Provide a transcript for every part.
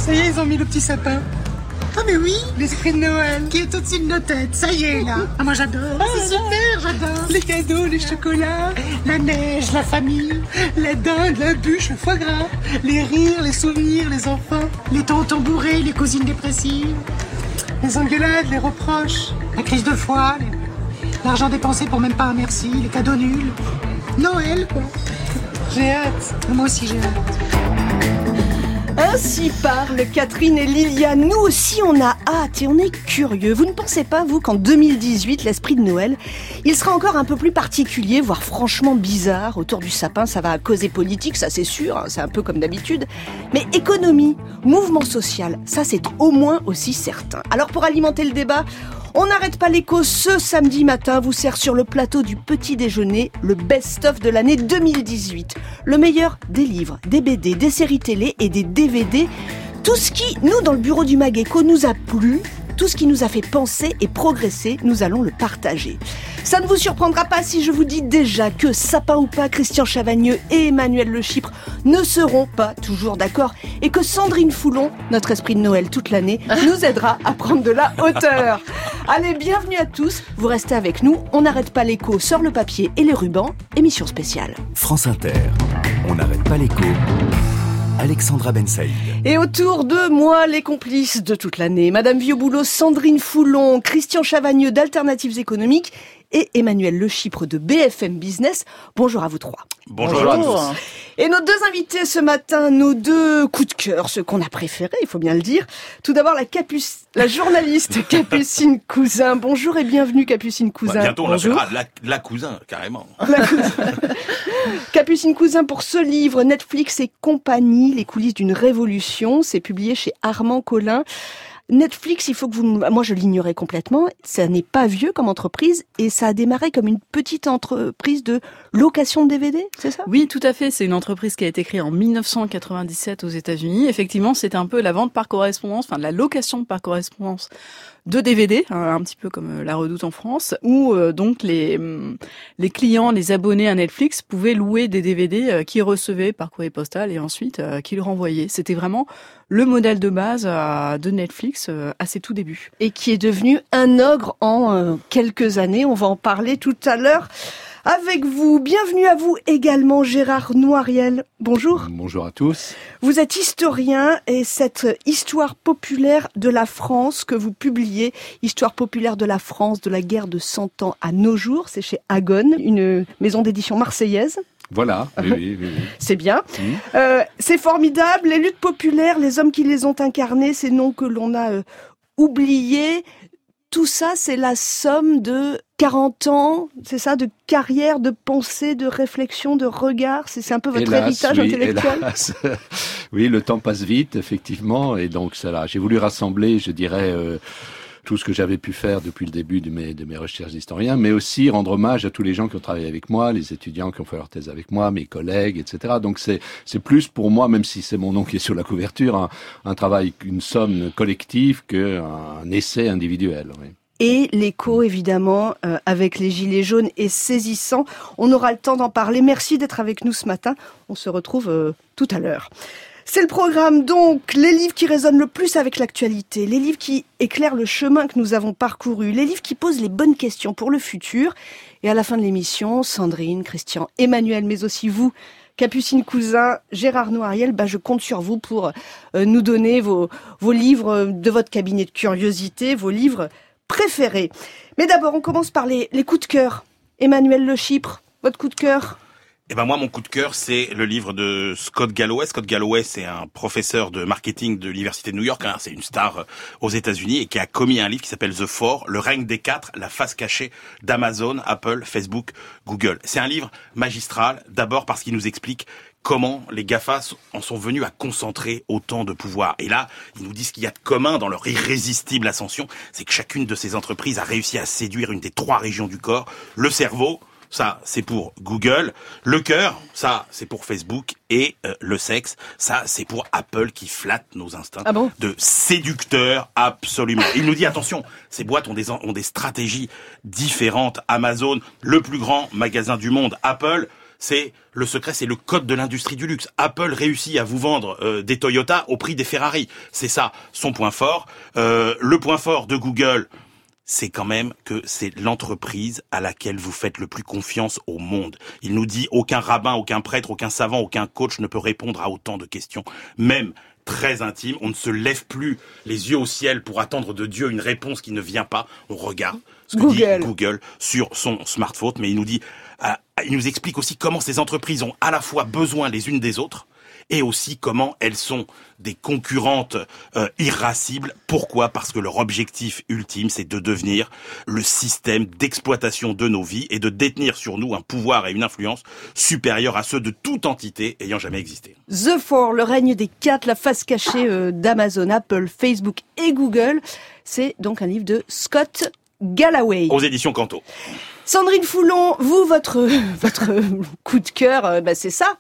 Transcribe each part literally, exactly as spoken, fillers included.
Ça y est, ils ont mis le petit sapin. Ah mais oui, l'esprit de Noël qui est au-dessus de nos têtes, ça y est là. Ah moi j'adore, c'est super, j'adore. Les cadeaux, les chocolats, la neige, la famille, la dinde, la bûche, le foie gras, les rires, les souvenirs, les enfants, les tontons bourrés, les cousines dépressives, les engueulades, les reproches, la crise de foi, les... l'argent dépensé pour même pas un merci, les cadeaux nuls. Noël quoi. J'ai hâte, moi aussi j'ai hâte. Ainsi parlent Catherine et Liliane. Nous aussi, on a hâte et on est curieux. Vous ne pensez pas, vous, qu'en deux mille dix-huit, l'esprit de Noël, il sera encore un peu plus particulier, voire franchement bizarre. Autour du sapin, ça va causer politique, ça c'est sûr, hein, c'est un peu comme d'habitude. Mais économie, mouvement social, ça c'est au moins aussi certain. Alors pour alimenter le débat, on n'arrête pas l'écho ce samedi matin vous sert sur le plateau du petit déjeuner le best-of de l'année deux mille dix-huit. Le meilleur des livres, des B D, des séries télé et des D V D. Tout ce qui, nous, dans le bureau du Mag Éco, nous a plu, tout ce qui nous a fait penser et progresser, nous allons le partager. Ça ne vous surprendra pas si je vous dis déjà que Sapin ou pas, Christian Chavagneux et Emmanuel Le Chypre ne seront pas toujours d'accord et que Sandrine Foulon, notre esprit de Noël toute l'année, nous aidera à prendre de la hauteur. Allez, bienvenue à tous, vous restez avec nous, on n'arrête pas l'écho, sort le papier et les rubans, émission spéciale. France Inter, on n'arrête pas l'écho. Alexandra Ben Saïd. Et autour de moi, les complices de toute l'année, Madame Vieux-Boulot, Sandrine Foulon, Christian Chavagneux d'Alternatives économiques et Emmanuel Le Chypre de B F M Business. Bonjour à vous trois. Bonjour, Bonjour à tous. Et nos deux invités ce matin, nos deux coups de cœur, ceux qu'on a préférés, il faut bien le dire. Tout d'abord, la, Capuc... la journaliste Capucine Cousin. Bonjour et bienvenue Capucine Cousin. Bah, bientôt on l'appellera la, la Cousin, carrément. La Cousin. Capucine Cousin pour ce livre, Netflix et compagnie, les coulisses d'une révolution. C'est publié chez Armand Collin. Netflix, il faut que vous... Moi, je l'ignorais complètement. Ça n'est pas vieux comme entreprise et ça a démarré comme une petite entreprise de location de D V D, c'est ça ? Oui, tout à fait. C'est une entreprise qui a été créée en dix-neuf cent quatre-vingt-dix-sept aux États-Unis. Effectivement, c'était un peu la vente par correspondance, enfin de la location par correspondance de D V D, un petit peu comme La Redoute en France, où euh, donc les les clients, les abonnés à Netflix pouvaient louer des D V D euh, qu'ils recevaient par courrier postal et ensuite euh, qu'ils renvoyaient. C'était vraiment le modèle de base euh, de Netflix euh, à ses tout débuts. Et qui est devenu un ogre en euh, quelques années. On va en parler tout à l'heure avec vous. Bienvenue à vous également, Gérard Noiriel. Bonjour. Bonjour à tous. Vous êtes historien et cette histoire populaire de la France que vous publiez, Histoire populaire de la France de la guerre de Cent Ans à nos jours, c'est chez Agone, une maison d'édition marseillaise. Voilà, oui, oui, oui, oui. C'est bien. Mmh. Euh, c'est formidable. Les luttes populaires, les hommes qui les ont incarnées, ces noms que l'on a euh, oubliés, tout ça, c'est la somme de quarante ans, c'est ça, de carrière, de pensée, de réflexion, de regard. C'est, c'est un peu votre hélas, héritage oui, intellectuel. Hélas. Oui, le temps passe vite, effectivement. Et donc, ça là, j'ai voulu rassembler, je dirais... Euh, tout ce que j'avais pu faire depuis le début de mes, de mes recherches d'historien, mais aussi rendre hommage à tous les gens qui ont travaillé avec moi, les étudiants qui ont fait leur thèse avec moi, mes collègues, et cetera. Donc c'est, c'est plus pour moi, même si c'est mon nom qui est sur la couverture, un, un travail, une somme collective qu'un essai individuel. Oui. Et l'écho, évidemment, euh, avec les Gilets jaunes est saisissant. On aura le temps d'en parler. Merci d'être avec nous ce matin. On se retrouve euh, tout à l'heure. C'est le programme donc, les livres qui résonnent le plus avec l'actualité, les livres qui éclairent le chemin que nous avons parcouru, les livres qui posent les bonnes questions pour le futur. Et à la fin de l'émission, Sandrine, Christian, Emmanuel, mais aussi vous, Capucine Cousin, Gérard Noiriel, bah je compte sur vous pour euh, nous donner vos, vos livres de votre cabinet de curiosité, vos livres préférés. Mais d'abord, on commence par les, les coups de cœur. Emmanuel Le Chypre, votre coup de cœur ? Eh ben moi, mon coup de cœur, c'est le livre de Scott Galloway. Scott Galloway, c'est un professeur de marketing de l'université de New York. Hein, c'est une star aux États-Unis et qui a commis un livre qui s'appelle The Four, le règne des quatre, la face cachée d'Amazon, Apple, Facebook, Google. C'est un livre magistral, d'abord parce qu'il nous explique comment les GAFA en sont venus à concentrer autant de pouvoir. Et là, ils nous disent qu'il y a de commun dans leur irrésistible ascension, c'est que chacune de ces entreprises a réussi à séduire une des trois régions du corps, le cerveau. Ça, c'est pour Google. Le cœur, ça, c'est pour Facebook. Et euh, le sexe, ça, c'est pour Apple qui flatte nos instincts ah bon de séducteurs, absolument. Il nous dit, attention, ces boîtes ont des, ont des stratégies différentes. Amazon, le plus grand magasin du monde. Apple, c'est le secret, c'est le code de l'industrie du luxe. Apple réussit à vous vendre euh, des Toyota au prix des Ferrari. C'est ça, son point fort. Euh, le point fort de Google, c'est quand même que c'est l'entreprise à laquelle vous faites le plus confiance au monde. Il nous dit aucun rabbin, aucun prêtre, aucun savant, aucun coach ne peut répondre à autant de questions. Même très intime, on ne se lève plus les yeux au ciel pour attendre de Dieu une réponse qui ne vient pas. On regarde ce que Google. dit Google sur son smartphone, mais il nous dit, euh, il nous explique aussi comment ces entreprises ont à la fois besoin les unes des autres et aussi comment elles sont des concurrentes euh, irascibles. Pourquoi ? Parce que leur objectif ultime, c'est de devenir le système d'exploitation de nos vies et de détenir sur nous un pouvoir et une influence supérieurs à ceux de toute entité ayant jamais existé. The Four, le règne des quatre, la face cachée euh, d'Amazon, Apple, Facebook et Google. C'est donc un livre de Scott Galloway. Aux éditions Canto. Sandrine Foulon, vous, votre, votre coup de cœur, euh, bah, c'est ça.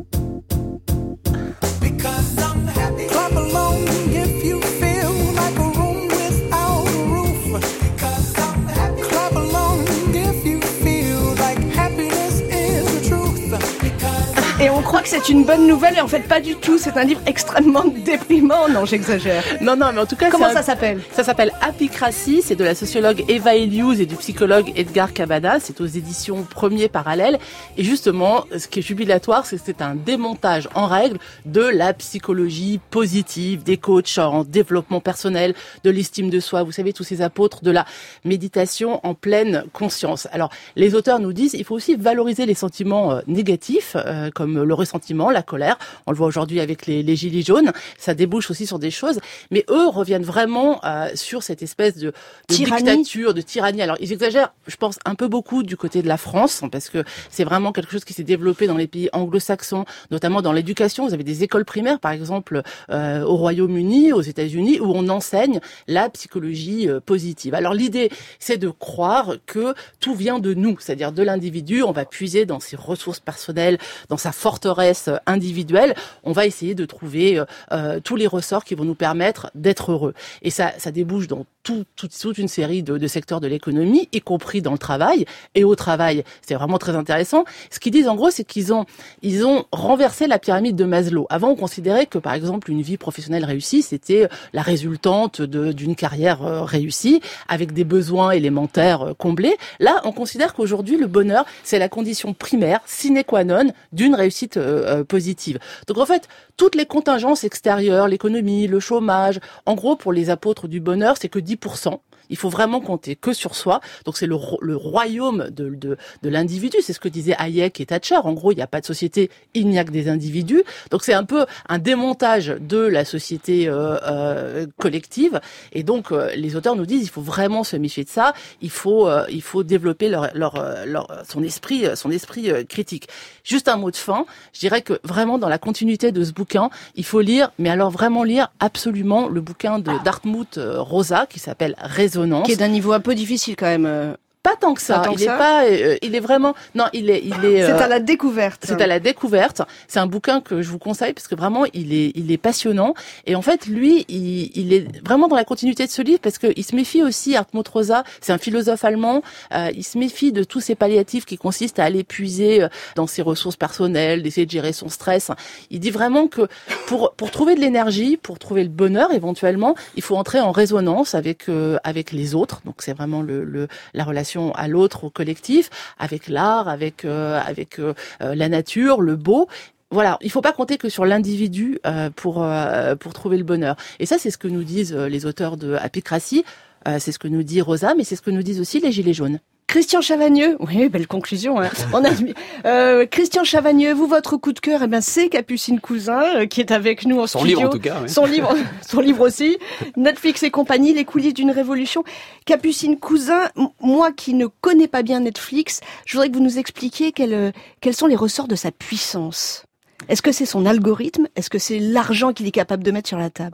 Et on croit que c'est une bonne nouvelle et en fait pas du tout. C'est un livre extrêmement déprimant. Non, j'exagère. Non, non, mais en tout cas... Comment un... ça s'appelle ? Ça s'appelle Apicratie, c'est de la sociologue Eva Elius et du psychologue Edgar Cavada. C'est aux éditions Premier Parallèle. Et justement, ce qui est jubilatoire, c'est que c'est un démontage en règle de la psychologie positive, des coachs en développement personnel, de l'estime de soi. Vous savez, tous ces apôtres de la méditation en pleine conscience. Alors, les auteurs nous disent, il faut aussi valoriser les sentiments euh, négatifs, euh, comme le ressentiment, la colère. On le voit aujourd'hui avec les, les gilets jaunes. Ça débouche aussi sur des choses. Mais eux reviennent vraiment euh, sur cette espèce de, de dictature, de tyrannie. Alors, ils exagèrent, je pense, un peu beaucoup du côté de la France, parce que c'est vraiment quelque chose qui s'est développé dans les pays anglo-saxons, notamment dans l'éducation. Vous avez des écoles primaires, par exemple, euh, au Royaume-Uni, aux États-Unis, où on enseigne la psychologie euh, positive. Alors, l'idée, c'est de croire que tout vient de nous, c'est-à-dire de l'individu. On va puiser dans ses ressources personnelles, dans sa forteresse individuelle, on va essayer de trouver euh, tous les ressorts qui vont nous permettre d'être heureux. Et ça, ça débouche dans tout, tout, toute une série de, de secteurs de l'économie, y compris dans le travail. Et au travail, c'est vraiment très intéressant. Ce qu'ils disent en gros, c'est qu'ils ont, ils ont renversé la pyramide de Maslow. Avant, on considérait que, par exemple, une vie professionnelle réussie, c'était la résultante de, d'une carrière euh, réussie, avec des besoins élémentaires euh, comblés. Là, on considère qu'aujourd'hui, le bonheur, c'est la condition primaire, sine qua non, d'une réussite euh, positive. Donc en fait, toutes les contingences extérieures, l'économie, le chômage, en gros pour les apôtres du bonheur, c'est que dix pour cent. Il faut vraiment compter que sur soi. Donc c'est le, le royaume de, de, de l'individu. C'est ce que disaient Hayek et Thatcher. En gros, il n'y a pas de société, il n'y a que des individus. Donc c'est un peu un démontage de la société euh, euh, collective. Et donc euh, les auteurs nous disent, il faut vraiment se méfier de ça. Il faut, euh, il faut développer leur, leur, leur, son esprit, son esprit euh, critique. Juste un mot de fin. Je dirais que vraiment dans la continuité de ce bouquin, il faut lire, mais alors vraiment lire absolument le bouquin de Dartmouth euh, Rosa qui s'appelle Raison. Qui est d'un niveau un peu difficile quand même. Pas tant que ça. Tant il que est ça. pas. Euh, il est vraiment. Non, il est. Il est. C'est euh, à la découverte. C'est à la découverte. C'est un bouquin que je vous conseille parce que vraiment, il est. Il est passionnant. Et en fait, lui, il, il est vraiment dans la continuité de ce livre parce que il se méfie aussi. Hartmut Rosa, c'est un philosophe allemand. Euh, il se méfie de tous ces palliatifs qui consistent à aller puiser dans ses ressources personnelles, d'essayer de gérer son stress. Il dit vraiment que pour pour trouver de l'énergie, pour trouver le bonheur éventuellement, il faut entrer en résonance avec euh, avec les autres. Donc c'est vraiment le, le la relation à l'autre, au collectif, avec l'art, avec euh, avec euh, la nature, le beau. Voilà, il faut pas compter que sur l'individu euh, pour euh, pour trouver le bonheur. Et ça, c'est ce que nous disent les auteurs de Apicratie, euh, c'est ce que nous dit Rosa, mais c'est ce que nous disent aussi les Gilets jaunes. Christian Chavagneux, oui, belle conclusion. Hein. On a euh, Christian Chavagneux, vous votre coup de cœur, eh ben c'est Capucine Cousin euh, qui est avec nous en son studio. Son livre en tout cas. Oui. Son livre, son livre aussi. Netflix et compagnie, les coulisses d'une révolution. Capucine Cousin, m- moi qui ne connais pas bien Netflix, je voudrais que vous nous expliquiez quels quels sont les ressorts de sa puissance. Est-ce que c'est son algorithme ? Est-ce que c'est l'argent qu'il est capable de mettre sur la table ?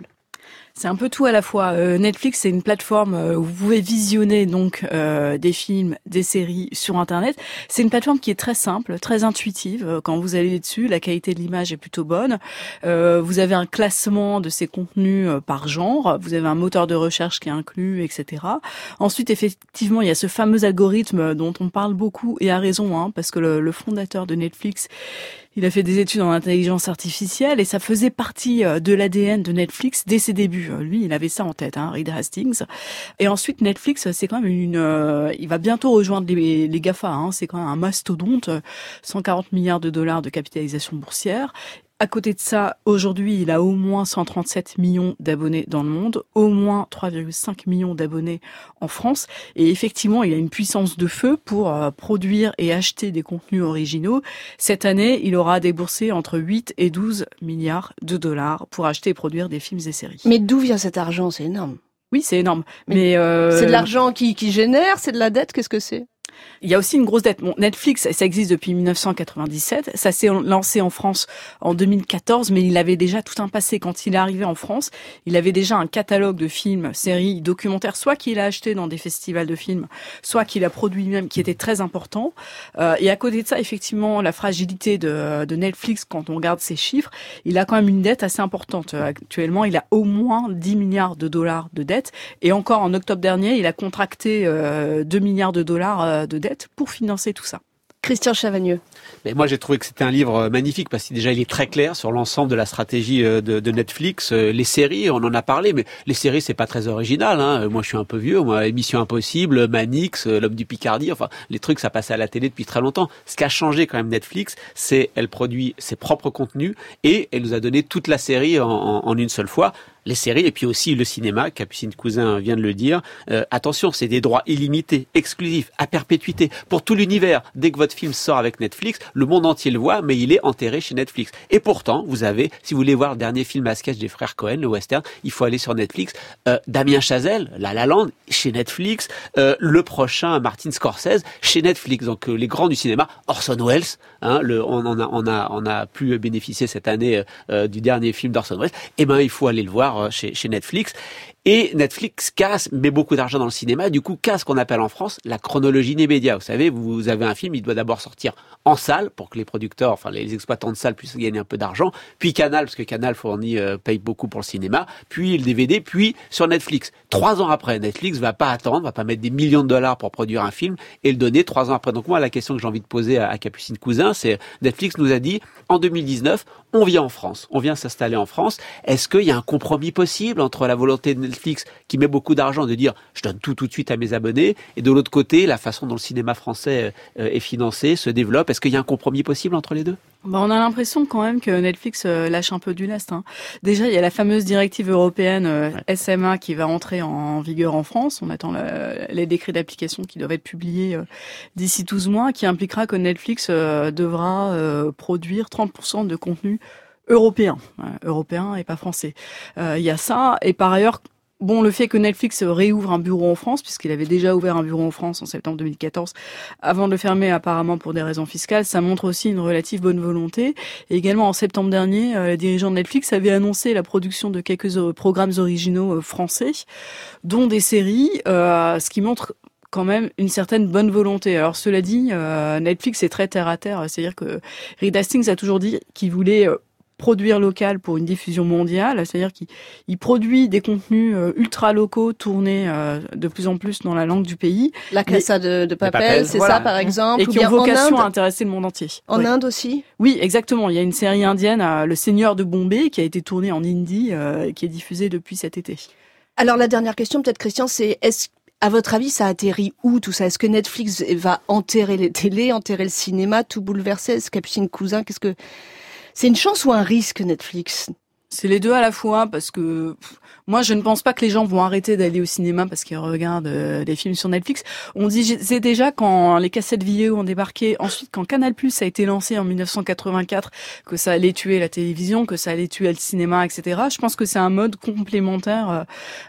C'est un peu tout à la fois. Euh, Netflix, c'est une plateforme où vous pouvez visionner donc euh, des films, des séries sur Internet. C'est une plateforme qui est très simple, très intuitive. Quand vous allez dessus, la qualité de l'image est plutôt bonne. Euh, vous avez un classement de ces contenus euh, par genre. Vous avez un moteur de recherche qui est inclus, et cetera. Ensuite, effectivement, il y a ce fameux algorithme dont on parle beaucoup et à raison, hein, parce que le, le fondateur de Netflix, il a fait des études en intelligence artificielle et ça faisait partie de l'A D N de Netflix dès ses débuts. Lui, il avait ça en tête, hein, Reed Hastings. Et ensuite, Netflix, c'est quand même une... Euh, il va bientôt rejoindre les, les GAFA. Hein, c'est quand même un mastodonte, cent quarante milliards de dollars de capitalisation boursière. À côté de ça, aujourd'hui, il a au moins cent trente-sept millions d'abonnés dans le monde, au moins trois virgule cinq millions d'abonnés en France. Et effectivement, il a une puissance de feu pour euh, produire et acheter des contenus originaux. Cette année, il aura déboursé entre huit et douze milliards de dollars pour acheter et produire des films et séries. Mais d'où vient cet argent? C'est énorme. Oui, c'est énorme. Mais, Mais euh... c'est de l'argent qui, qui génère, c'est de la dette, qu'est-ce que c'est? Il y a aussi une grosse dette. Bon, Netflix, ça existe depuis mille neuf cent quatre-vingt-dix-sept. Ça s'est lancé en France en deux mille quatorze, mais il avait déjà tout un passé. Quand il est arrivé en France, il avait déjà un catalogue de films, séries, documentaires, soit qu'il a acheté dans des festivals de films, soit qu'il a produit lui-même, qui était très important. Euh, et à côté de ça, effectivement, la fragilité de, de Netflix, quand on regarde ses chiffres, il a quand même une dette assez importante. Actuellement, il a au moins dix milliards de dollars de dette. Et encore, en octobre dernier, il a contracté euh, deux milliards de dollars euh, de dette pour financer tout ça. Christian Chavagneux. Mais moi, j'ai trouvé que c'était un livre magnifique parce que déjà, il est très clair sur l'ensemble de la stratégie de, de Netflix. Les séries, on en a parlé, mais les séries, c'est pas très original. Hein. Moi, je suis un peu vieux. Moi, Mission Impossible, Manix, L'Homme du Picardie, enfin, les trucs, ça passait à la télé depuis très longtemps. Ce qui a changé quand même Netflix, c'est elle produit ses propres contenus et elle nous a donné toute la série en, en, en une seule fois. Les séries et puis aussi le cinéma, Capucine Cousin vient de le dire. Euh, attention, c'est des droits illimités, exclusifs, à perpétuité, pour tout l'univers. Dès que votre film sort avec Netflix, le monde entier le voit, mais il est enterré chez Netflix. Et pourtant, vous avez, si vous voulez voir le dernier film à sketch des frères Cohen, le western, il faut aller sur Netflix. Euh, Damien Chazelle, La La Land, chez Netflix. Euh, le prochain, Martin Scorsese, chez Netflix. Donc euh, les grands du cinéma, Orson Welles, hein, le, on, on, a, on, a, on a pu bénéficier cette année euh, du dernier film d'Orson Welles. Eh ben, il faut aller le voir Chez, chez Netflix. Et Netflix casse, met beaucoup d'argent dans le cinéma, du coup casse ce qu'on appelle en France la chronologie des médias. Vous savez, vous avez un film, il doit d'abord sortir en salle pour que les producteurs, enfin les exploitants de salles puissent gagner un peu d'argent, puis Canal, parce que Canal fournit, euh, paye beaucoup pour le cinéma, puis le D V D, puis sur Netflix. Trois ans après, Netflix va pas attendre, va pas mettre des millions de dollars pour produire un film et le donner trois ans après. Donc moi, la question que j'ai envie de poser à, à Capucine Cousin, c'est Netflix nous a dit, en deux mille dix-neuf, on vient en France, on vient s'installer en France. Est-ce qu'il y a un compromis possible entre la volonté de Netflix qui met beaucoup d'argent de dire je donne tout tout de suite à mes abonnés et de l'autre côté la façon dont le cinéma français euh, est financé, se développe? Est-ce qu'il y a un compromis possible entre les deux? Bah, on a l'impression quand même que Netflix euh, lâche un peu du lest. Hein. Déjà, il y a la fameuse directive européenne euh, ouais. S M A qui va entrer en vigueur en France. On attend la, les décrets d'application qui doivent être publiés euh, d'ici douze mois, qui impliquera que Netflix euh, devra euh, produire trente pour cent de contenu européen, euh, européen et pas français. Euh, il y a ça, et par ailleurs, bon, le fait que Netflix réouvre un bureau en France, puisqu'il avait déjà ouvert un bureau en France en septembre deux mille quatorze, avant de le fermer apparemment pour des raisons fiscales, ça montre aussi une relative bonne volonté. Et également, en septembre dernier, euh, les dirigeants de Netflix avaient annoncé la production de quelques euh, programmes originaux euh, français, dont des séries, euh, ce qui montre quand même une certaine bonne volonté. Alors cela dit, euh, Netflix est très terre à terre, c'est-à-dire que Reed Hastings a toujours dit qu'il voulait euh, produire local pour une diffusion mondiale, c'est-à-dire qu'il il produit des contenus euh, ultra locaux tournés euh, de plus en plus dans la langue du pays. La Casa de, de Papel, c'est voilà. ça par exemple. Et qui ont vocation à intéresser le monde entier. En oui. Inde aussi? Oui, exactement. Il y a une série indienne, euh, Le Seigneur de Bombay, qui a été tournée en Indie, euh, qui est diffusée depuis cet été. Alors la dernière question peut-être Christian, c'est est-ce à votre avis, ça atterrit où tout ça? Est-ce que Netflix va enterrer les télés, enterrer le cinéma, tout bouleverser? Est-ce Capucine Cousin, qu'est-ce que c'est, une chance ou un risque Netflix? C'est les deux à la fois, parce que pff, moi je ne pense pas que les gens vont arrêter d'aller au cinéma parce qu'ils regardent euh, des films sur Netflix. On disait déjà quand les cassettes vidéo ont débarqué, ensuite quand Canal+ a été lancé en mille neuf cent quatre-vingt-quatre, que ça allait tuer la télévision, que ça allait tuer le cinéma, et cetera. Je pense que c'est un mode complémentaire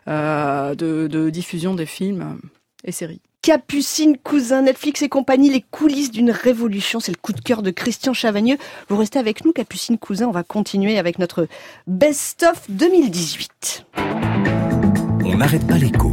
euh, de, de diffusion des films et séries. Capucine Cousin, Netflix et compagnie, les coulisses d'une révolution. C'est le coup de cœur de Christian Chavagneux. Vous restez avec nous, Capucine Cousin. On va continuer avec notre Best of deux mille dix-huit. On n'arrête pas l'écho.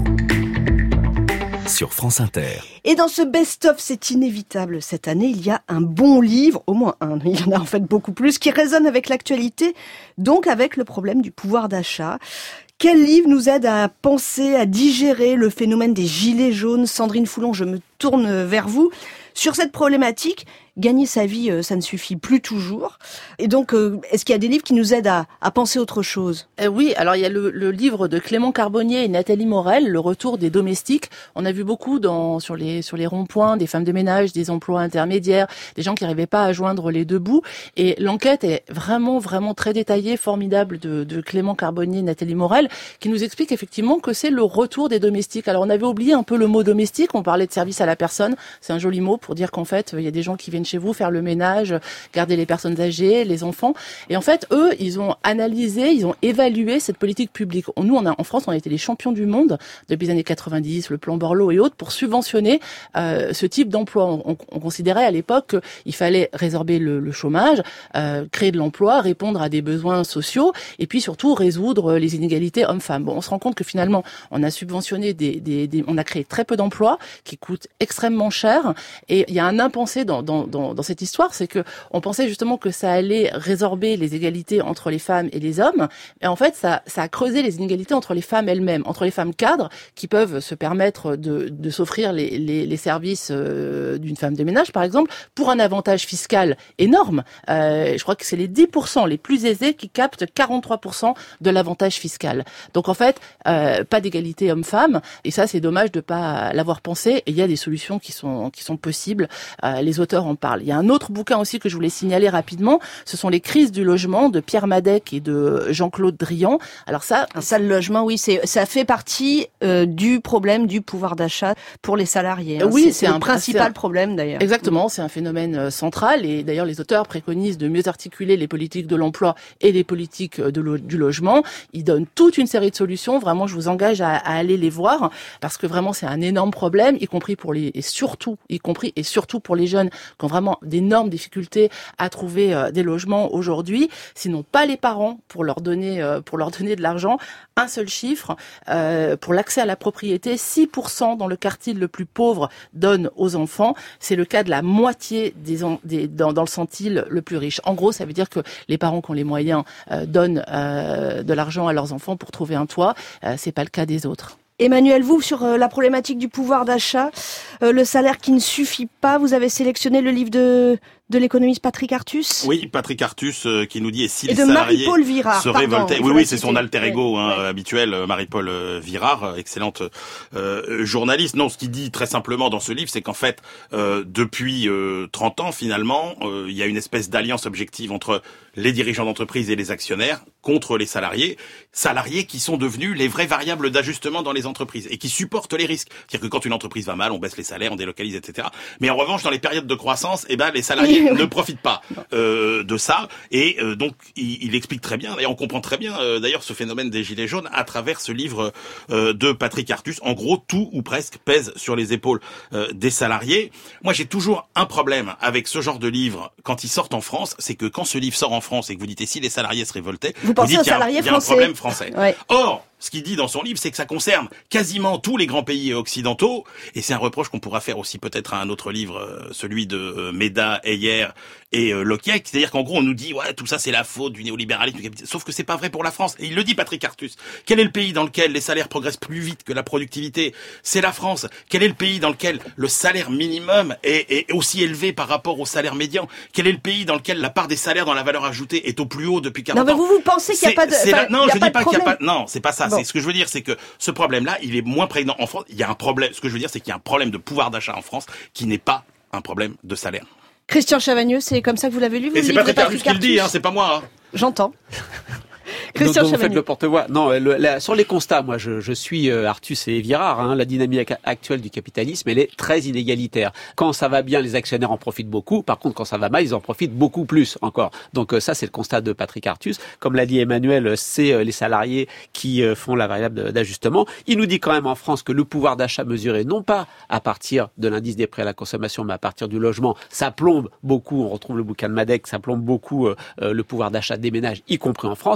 Sur France Inter. Et dans ce best-of, c'est inévitable. Cette année, il y a un bon livre, au moins un, il y en a en fait beaucoup plus, qui résonne avec l'actualité, donc avec le problème du pouvoir d'achat. Quel livre nous aide à penser, à digérer le phénomène des gilets jaunes? Sandrine Foulon, je me tourne vers vous. Sur cette problématique, gagner sa vie, ça ne suffit plus toujours. Et donc, est-ce qu'il y a des livres qui nous aident à, à penser autre chose? euh, Oui, alors il y a le, le livre de Clément Carbonnier et Nathalie Morel, Le retour des domestiques. On a vu beaucoup dans, sur les, sur les ronds-points des femmes de ménage, des emplois intermédiaires, des gens qui n'arrivaient pas à joindre les deux bouts. Et l'enquête est vraiment, vraiment très détaillée, formidable de, de Clément Carbonnier et Nathalie Morel, qui nous explique effectivement que c'est le retour des domestiques. Alors on avait oublié un peu le mot domestique, on parlait de service à la personne, c'est un joli mot pour dire qu'en fait, il y a des gens qui viennent chez vous faire le ménage, garder les personnes âgées, les enfants. Et en fait, eux, ils ont analysé, ils ont évalué cette politique publique. Nous, on a, en France, on a été les champions du monde depuis les années quatre-vingt-dix, le plan Borloo et autres, pour subventionner euh, ce type d'emploi. On, on, on considérait à l'époque qu'il fallait résorber le, le chômage, euh, créer de l'emploi, répondre à des besoins sociaux, et puis surtout résoudre les inégalités hommes-femmes. Bon, on se rend compte que finalement, on a subventionné des, des, des on a créé très peu d'emplois qui coûtent extrêmement cher. Et il y a un impensé dans, dans, dans, dans cette histoire, c'est que on pensait justement que ça allait résorber les égalités entre les femmes et les hommes. Et en fait, ça, ça a creusé les inégalités entre les femmes elles-mêmes, entre les femmes cadres qui peuvent se permettre de, de s'offrir les, les, les services euh, d'une femme de ménage, par exemple, pour un avantage fiscal énorme. Euh, je crois que c'est les dix pour cent les plus aisés qui captent quarante-trois pour cent de l'avantage fiscal. Donc en fait, euh, pas d'égalité homme-femme. Et ça, c'est dommage de pas l'avoir pensé. Et il y a des solutions qui sont qui sont possibles. Euh, les auteurs en parlent. Il y a un autre bouquin aussi que je voulais signaler rapidement. Ce sont les crises du logement de Pierre Madec et de Jean-Claude Drian. Alors ça, un sale logement, oui, c'est ça fait partie euh, du problème du pouvoir d'achat pour les salariés. Hein. Oui, c'est, c'est le un principal c'est un... problème d'ailleurs. Exactement, c'est un phénomène euh, central et d'ailleurs les auteurs préconisent de mieux articuler les politiques de l'emploi et les politiques de lo- du logement. Ils donnent toute une série de solutions. Vraiment, je vous engage à, à aller les voir parce que vraiment c'est un énorme problème, y compris pour les et surtout, y compris et surtout pour les jeunes qui ont vraiment d'énormes difficultés à trouver euh, des logements aujourd'hui, sinon pas les parents pour leur donner euh, pour leur donner de l'argent. Un seul chiffre euh, pour l'accès à la propriété, six pour cent dans le quartile le plus pauvre donnent aux enfants. C'est le cas de la moitié des, des dans, dans le centile le plus riche. En gros, ça veut dire que les parents qui ont les moyens euh, donnent euh, de l'argent à leurs enfants pour trouver un toit. Euh, c'est pas le cas des autres. Emmanuel, vous, sur euh, la problématique du pouvoir d'achat, euh, le salaire qui ne suffit pas, vous avez sélectionné le livre de, de l'économiste Patrick Artus. Oui, Patrick Artus euh, qui nous dit et si et les de salariés Marie-Paul Virard, se pardon, révoltaient. Oui, oui, c'est son citer. alter ego hein, ouais. habituel, Marie-Paul euh, Virard, excellente euh, journaliste. Non, ce qu'il dit très simplement dans ce livre, c'est qu'en fait, euh, depuis euh, trente ans finalement, euh, il y a une espèce d'alliance objective entre les dirigeants d'entreprise et les actionnaires contre les salariés, salariés qui sont devenus les vraies variables d'ajustement dans les entreprises et qui supportent les risques. C'est-à-dire que quand une entreprise va mal, on baisse les salaires, on délocalise, et cetera. Mais en revanche, dans les périodes de croissance, eh ben les salariés ne profitent pas euh, de ça. Et euh, donc, il, il explique très bien, et on comprend très bien euh, d'ailleurs ce phénomène des gilets jaunes à travers ce livre euh, de Patrick Artus. En gros, tout ou presque pèse sur les épaules euh, des salariés. Moi, j'ai toujours un problème avec ce genre de livre quand ils sortent en France, c'est que quand ce livre sort en France et que vous dites et si les salariés se révoltaient, vous, vous pensez dites aux qu'il y a, salariés il y a un français. problème français. Ouais. Or, ce qu'il dit dans son livre, c'est que ça concerne quasiment tous les grands pays occidentaux, et c'est un reproche qu'on pourra faire aussi peut-être à un autre livre, celui de euh, Méda, Heyer et euh, Lokiek, c'est-à-dire qu'en gros on nous dit ouais tout ça c'est la faute du néolibéralisme, sauf que c'est pas vrai pour la France. Et il le dit Patrick Artus. Quel est le pays dans lequel les salaires progressent plus vite que la productivité? C'est la France. Quel est le pays dans lequel le salaire minimum est, est aussi élevé par rapport au salaire médian? Quel est le pays dans lequel la part des salaires dans la valeur ajoutée est au plus haut depuis quarante ans? Non mais vous vous pensez qu'il n'y a pas de c'est enfin, la, non, y a je pas dis pas qu'il y a pas non, c'est pas ça. Bon. C'est ce que je veux dire, c'est que ce problème-là, il est moins prégnant en France. Il y a un problème. Ce que je veux dire, c'est qu'il y a un problème de pouvoir d'achat en France qui n'est pas un problème de salaire. Christian Chavagneux, c'est comme ça que vous l'avez lu, vous Et c'est le livre de Patrick Artus qui le dit, hein, c'est pas moi. Hein. J'entends. Christian donc, donc vous faites le porte-voix. Non, le, la, sur les constats, moi, je, je suis euh, Artus et Virard. Hein, la dynamique actuelle du capitalisme, elle est très inégalitaire. Quand ça va bien, les actionnaires en profitent beaucoup. Par contre, quand ça va mal, ils en profitent beaucoup plus encore. Donc euh, ça, c'est le constat de Patrick Artus. Comme l'a dit Emmanuel, c'est euh, les salariés qui euh, font la variable d'ajustement. Il nous dit quand même en France que le pouvoir d'achat mesuré, non pas à partir de l'indice des prix à la consommation, mais à partir du logement, ça plombe beaucoup. On retrouve le bouquin de Madec, ça plombe beaucoup euh, le pouvoir d'achat des ménages, y compris en France. Et là,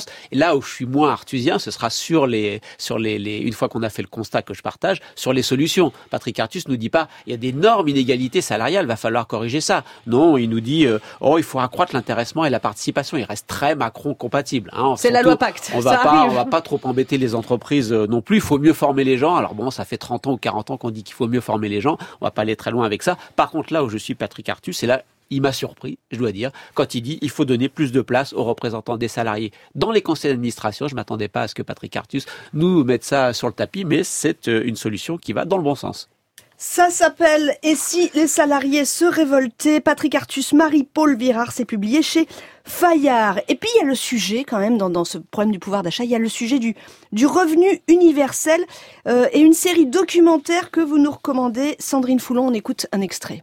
là où je suis moins arthusien, ce sera sur les, sur les, les, une fois qu'on a fait le constat que je partage, sur les solutions. Patrick Artus nous dit pas, il y a d'énormes inégalités salariales, va falloir corriger ça. Non, il nous dit, euh, oh, il faut accroître l'intéressement et la participation. Il reste très Macron compatible. Hein. C'est la loi Pacte. On va ça pas, arrive. on va pas trop embêter les entreprises euh, non plus. Il faut mieux former les gens. Alors bon, ça fait trente ans ou quarante ans qu'on dit qu'il faut mieux former les gens. On va pas aller très loin avec ça. Par contre, là où je suis Patrick Artus, c'est là, il m'a surpris, je dois dire, quand il dit il faut donner plus de place aux représentants des salariés dans les conseils d'administration. Je m'attendais pas à ce que Patrick Artus nous mette ça sur le tapis, mais c'est une solution qui va dans le bon sens. Ça s'appelle « Et si les salariés se révoltaient ?» Patrick Artus, Marie-Paul Virard, c'est publié chez Fayard. Et puis il y a le sujet quand même dans, dans ce problème du pouvoir d'achat, il y a le sujet du, du revenu universel euh, et une série documentaire que vous nous recommandez. Sandrine Foulon, on écoute un extrait.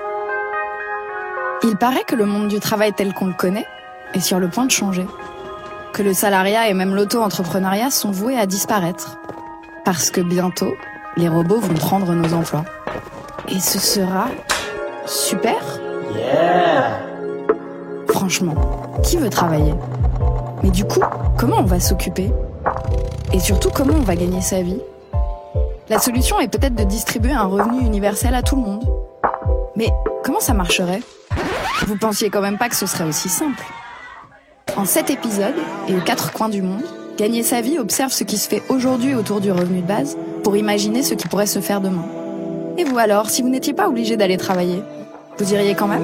Il paraît que le monde du travail tel qu'on le connaît est sur le point de changer. Que le salariat et même l'auto-entrepreneuriat sont voués à disparaître. Parce que bientôt, les robots vont prendre nos emplois. Et ce sera super. Yeah. Franchement, qui veut travailler? Mais du coup, comment on va s'occuper? Et surtout, comment on va gagner sa vie? La solution est peut-être de distribuer un revenu universel à tout le monde. Mais comment ça marcherait? Vous pensiez quand même pas que ce serait aussi simple. En sept épisodes, et aux quatre coins du monde, Gagner sa vie observe ce qui se fait aujourd'hui autour du revenu de base pour imaginer ce qui pourrait se faire demain. Et vous alors, si vous n'étiez pas obligé d'aller travailler, vous iriez quand même ?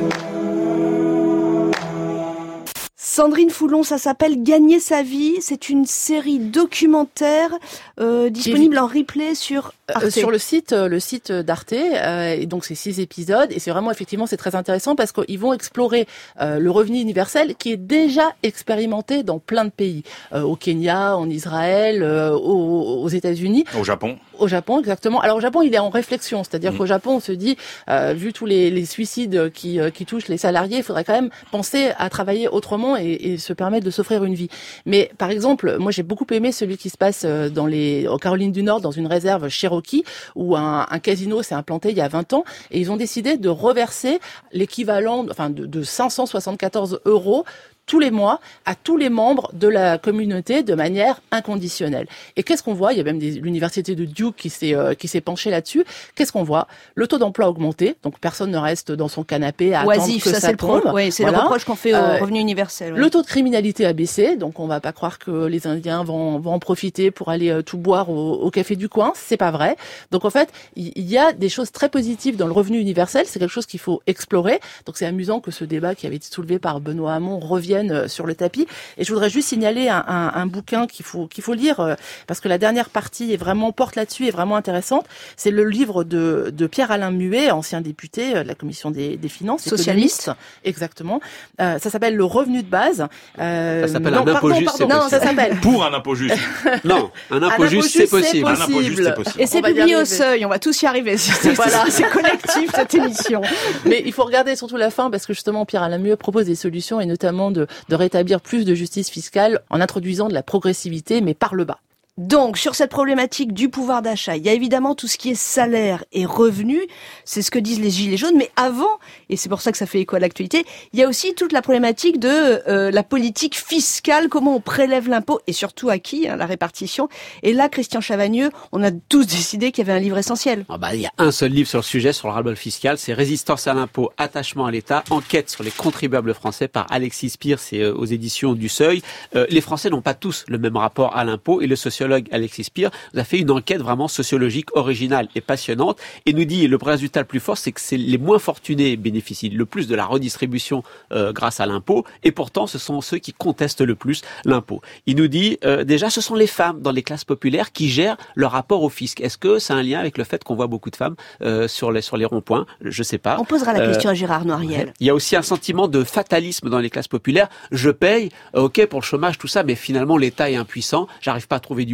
Sandrine Foulon, ça s'appelle Gagner sa vie. C'est une série documentaire euh, disponible en replay sur Arte. Euh, sur le site, le site d'Arte. Euh, et donc c'est six épisodes et c'est vraiment effectivement c'est très intéressant parce qu'ils vont explorer euh, le revenu universel qui est déjà expérimenté dans plein de pays, euh, au Kenya, en Israël, euh, aux, aux États-Unis, au Japon. Au Japon, exactement. Alors au Japon, il est en réflexion, c'est-à-dire mmh. qu'au Japon, on se dit, euh, vu tous les, les suicides qui, euh, qui touchent les salariés, il faudrait quand même penser à travailler autrement et, et se permettre de s'offrir une vie. Mais par exemple, moi j'ai beaucoup aimé celui qui se passe dans les, en Caroline du Nord, dans une réserve Cherokee, où un, un casino s'est implanté il y a vingt ans, et ils ont décidé de reverser l'équivalent, enfin de, de cinq cent soixante-quatorze euros tous les mois à tous les membres de la communauté de manière inconditionnelle. Et qu'est-ce qu'on voit ? Il y a même des, l'université de Duke qui s'est euh, qui s'est penchée là-dessus. Qu'est-ce qu'on voit ? Le taux d'emploi a augmenté, donc personne ne reste dans son canapé à Oisif, attendre que ça, ça, c'est le tombe. Pro, oui, c'est voilà. le reproche qu'on fait au euh, revenu universel. Ouais. Le taux de criminalité a baissé, donc on va pas croire que les Indiens vont vont en profiter pour aller euh, tout boire au, au café du coin. C'est pas vrai. Donc en fait, il y, y a des choses très positives dans le revenu universel. C'est quelque chose qu'il faut explorer. Donc c'est amusant que ce débat qui avait été soulevé par Benoît Hamon revienne sur le tapis. Et je voudrais juste signaler un, un, un bouquin qu'il faut qu'il faut lire euh, parce que la dernière partie est vraiment porte là-dessus, est vraiment intéressante. C'est le livre de, de Pierre-Alain Muet, ancien député de la commission des, des finances, socialiste, exactement. Euh, ça s'appelle le revenu de base. Euh, ça s'appelle non, un impôt juste, c'est non, possible. ça s'appelle pour un impôt juste. non, un impôt, un juste, c'est possible. Un impôt juste, c'est possible. Et c'est publié au Seuil. On va tous y arriver. C'est, voilà, c'est collectif cette émission. Mais il faut regarder surtout la fin parce que justement Pierre-Alain Muet propose des solutions et notamment de, de rétablir plus de justice fiscale en introduisant de la progressivité, mais par le bas. Donc, sur cette problématique du pouvoir d'achat, il y a évidemment tout ce qui est salaire et revenu, c'est ce que disent les Gilets jaunes, mais avant, et c'est pour ça que ça fait écho à l'actualité, il y a aussi toute la problématique de euh, la politique fiscale, comment on prélève l'impôt, et surtout à qui, hein, la répartition. Et là, Christian Chavagneux, on a tous décidé qu'il y avait un livre essentiel. Ah bah, il y a un seul livre sur le sujet, sur le ras-le-bol fiscal, c'est Résistance à l'impôt, attachement à l'État, enquête sur les contribuables français par Alexis Spire, c'est euh, aux éditions du Seuil. Euh, les Français n'ont pas tous le même rapport à l'impôt, et le sociologue Alexis Spire nous a fait une enquête vraiment sociologique, originale et passionnante et nous dit le résultat le plus fort, c'est que c'est les moins fortunés bénéficient le plus de la redistribution euh, grâce à l'impôt et pourtant ce sont ceux qui contestent le plus l'impôt. Il nous dit euh, déjà ce sont les femmes dans les classes populaires qui gèrent leur rapport au fisc. Est-ce que c'est un lien avec le fait qu'on voit beaucoup de femmes euh, sur les sur les ronds-points ? Je sais pas. On posera la euh, question à Gérard Noiriel. Il y a aussi un sentiment de fatalisme dans les classes populaires. Je paye, ok pour le chômage tout ça, mais finalement l'État est impuissant. J'arrive pas à trouver du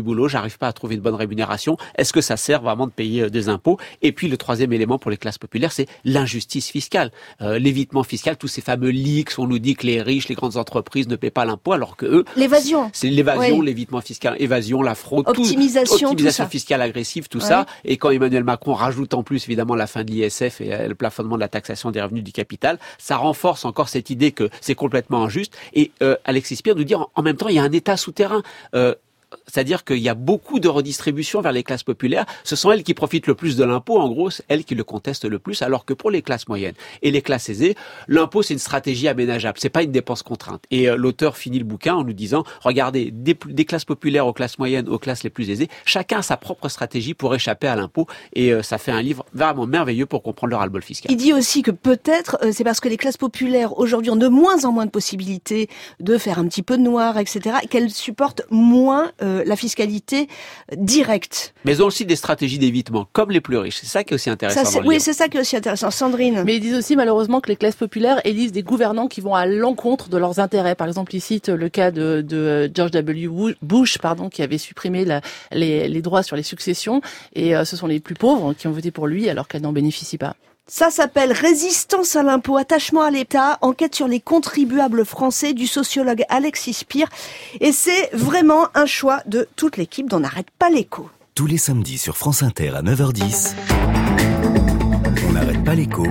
du boulot, j'arrive pas à trouver une bonne rémunération. Est-ce que ça sert vraiment de payer des impôts? Et puis le troisième élément pour les classes populaires, c'est l'injustice fiscale, euh, l'évitement fiscal, tous ces fameux leaks où on nous dit que les riches, les grandes entreprises ne paient pas l'impôt, alors que eux, l'évasion, c'est l'évasion, oui. l'évitement fiscal, évasion, la fraude, optimisation, tout, optimisation tout fiscale agressive, tout ouais. ça. Et quand Emmanuel Macron rajoute en plus évidemment la fin de l'I S F et euh, le plafonnement de la taxation des revenus du capital, ça renforce encore cette idée que c'est complètement injuste. Et euh, Alexis Spire nous dit en, en même temps, il y a un État souterrain. Euh, C'est-à-dire qu'il y a beaucoup de redistribution vers les classes populaires. Ce sont elles qui profitent le plus de l'impôt. En gros, c'est elles qui le contestent le plus. Alors que pour les classes moyennes et les classes aisées, l'impôt, c'est une stratégie aménageable. C'est pas une dépense contrainte. Et euh, l'auteur finit le bouquin en nous disant, regardez, des, des classes populaires aux classes moyennes, aux classes les plus aisées, chacun a sa propre stratégie pour échapper à l'impôt. Et euh, ça fait un livre vraiment merveilleux pour comprendre le ras-le-bol fiscal. Il dit aussi que peut-être euh, c'est parce que les classes populaires aujourd'hui ont de moins en moins de possibilités de faire un petit peu de noir, et cetera, et qu'elles supportent moins euh, la fiscalité directe. Mais ils ont aussi des stratégies d'évitement, comme les plus riches. C'est ça qui est aussi intéressant. Ça, c'est, dans le oui, livre. c'est ça qui est aussi intéressant. Sandrine. Mais ils disent aussi malheureusement que les classes populaires élisent des gouvernants qui vont à l'encontre de leurs intérêts. Par exemple, ils citent le cas de, de George W. Bush, pardon, qui avait supprimé la, les, les droits sur les successions. Et euh, ce sont les plus pauvres qui ont voté pour lui alors qu'elles n'en bénéficient pas. Ça s'appelle Résistance à l'impôt, attachement à l'État, enquête sur les contribuables français du sociologue Alexis Spire. Et c'est vraiment un choix de toute l'équipe d'On n'arrête pas l'écho. Tous les samedis sur France Inter à neuf heures dix, On n'arrête pas l'écho.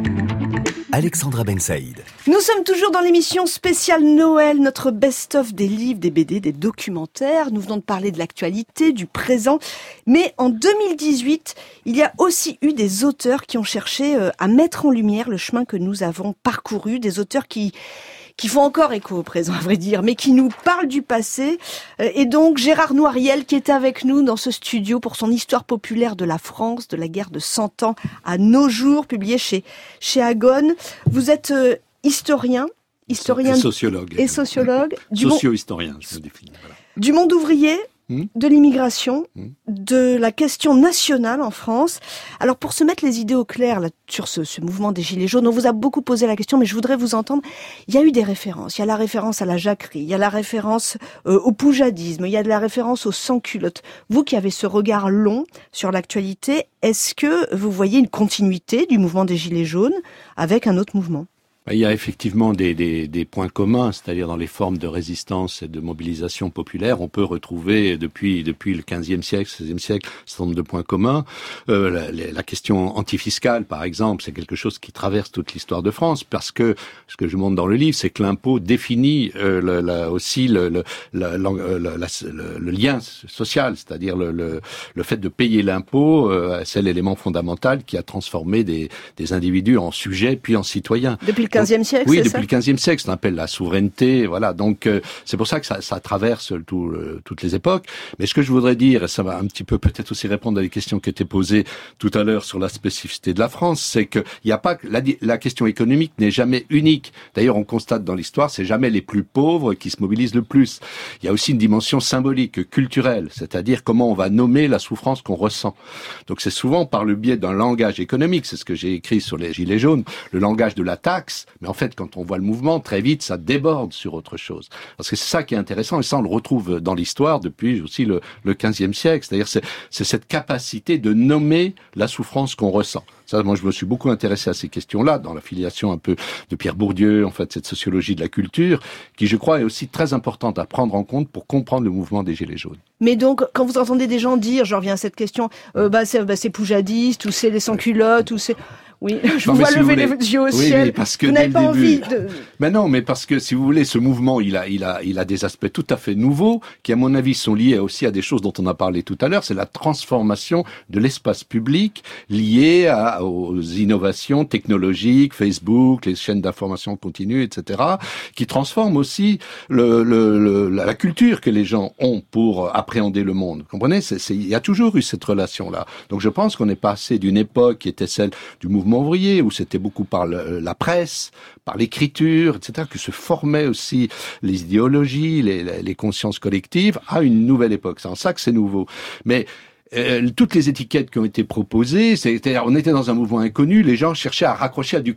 Alexandra Ben Saïd. Nous sommes toujours dans l'émission spéciale Noël, notre best-of des livres, des B D, des documentaires. Nous venons de parler de l'actualité, du présent. Mais en deux mille dix-huit, il y a aussi eu des auteurs qui ont cherché à mettre en lumière le chemin que nous avons parcouru. Des auteurs qui... qui font encore écho au présent, à vrai dire, mais qui nous parlent du passé. Et donc, Gérard Noiriel, qui est avec nous dans ce studio pour son Histoire populaire de la France, de la guerre de Cent Ans à nos jours, publié chez, chez Agone. Vous êtes euh, historien, historien et sociologue. Et sociologue. Du Socio-historien, je me définis. Voilà. Du monde ouvrier, Mmh. de l'immigration, mmh. de la question nationale en France. Alors pour se mettre les idées au clair là, sur ce, ce mouvement des Gilets jaunes, on vous a beaucoup posé la question, mais je voudrais vous entendre. Il y a eu des références. Il y a la référence à la jacquerie, il y a la référence euh, au poujadisme, il y a de la référence aux sans-culottes. Vous qui avez ce regard long sur l'actualité, est-ce que vous voyez une continuité du mouvement des Gilets jaunes avec un autre mouvement ? Il y a effectivement des, des, des points communs, c'est-à-dire dans les formes de résistance et de mobilisation populaire, on peut retrouver depuis depuis le quinzième siècle, seizième siècle, un certain nombre de points communs. Euh, la, la question antifiscale, par exemple, c'est quelque chose qui traverse toute l'histoire de France, parce que ce que je montre dans le livre, c'est que l'impôt définit euh, le, la, aussi le, le, la, la, la, le, le lien social, c'est-à-dire le, le, le fait de payer l'impôt, euh, c'est l'élément fondamental qui a transformé des, des individus en sujets puis en citoyens. Depuis le quinzième siècle, oui, c'est depuis ça le quinzième siècle, ça appelle la souveraineté, voilà. Donc euh, c'est pour ça que ça, ça traverse tout, euh, toutes les époques. Mais ce que je voudrais dire, et ça va un petit peu peut-être aussi répondre à des questions qui étaient posées tout à l'heure sur la spécificité de la France, c'est que il y a pas la, la question économique n'est jamais unique. D'ailleurs, on constate dans l'histoire, c'est jamais les plus pauvres qui se mobilisent le plus. Il y a aussi une dimension symbolique, culturelle, c'est-à-dire comment on va nommer la souffrance qu'on ressent. Donc c'est souvent par le biais d'un langage économique. C'est ce que j'ai écrit sur les Gilets jaunes, le langage de la taxe. Mais en fait, quand on voit le mouvement, très vite, ça déborde sur autre chose. Parce que c'est ça qui est intéressant, et ça, on le retrouve dans l'histoire depuis aussi le, le quinzième siècle. C'est-à-dire, c'est, c'est cette capacité de nommer la souffrance qu'on ressent. Ça, moi, je me suis beaucoup intéressé à ces questions-là, dans la filiation un peu de Pierre Bourdieu, en fait, cette sociologie de la culture, qui, je crois, est aussi très importante à prendre en compte pour comprendre le mouvement des Gilets jaunes. Mais donc, quand vous entendez des gens dire, je reviens à cette question, euh, bah, c'est, bah, c'est poujadiste, ou c'est les sans-culottes, ou c'est... Oui, je non, vous vois si lever vous les yeux au oui, ciel. Mais parce que vous n'avez pas début... envie de... Mais non, mais parce que, si vous voulez, ce mouvement, il a, il a, il a des aspects tout à fait nouveaux, qui, à mon avis, sont liés aussi à des choses dont on a parlé tout à l'heure. C'est la transformation de l'espace public liée à, aux innovations technologiques, Facebook, les chaînes d'information continue, et cetera, qui transforment aussi le, le, le, la culture que les gens ont pour appréhender le monde. Vous comprenez? C'est, c'est, il y a toujours eu cette relation-là. Donc, je pense qu'on est passé d'une époque qui était celle du mouvement ouvrier, où c'était beaucoup par le, la presse, par l'écriture, et cetera, que se formaient aussi les idéologies, les, les consciences collectives, à une nouvelle époque. C'est en ça que c'est nouveau. Mais euh, toutes les étiquettes qui ont été proposées, c'est-à-dire, on était dans un mouvement inconnu, les gens cherchaient à raccrocher à du connu.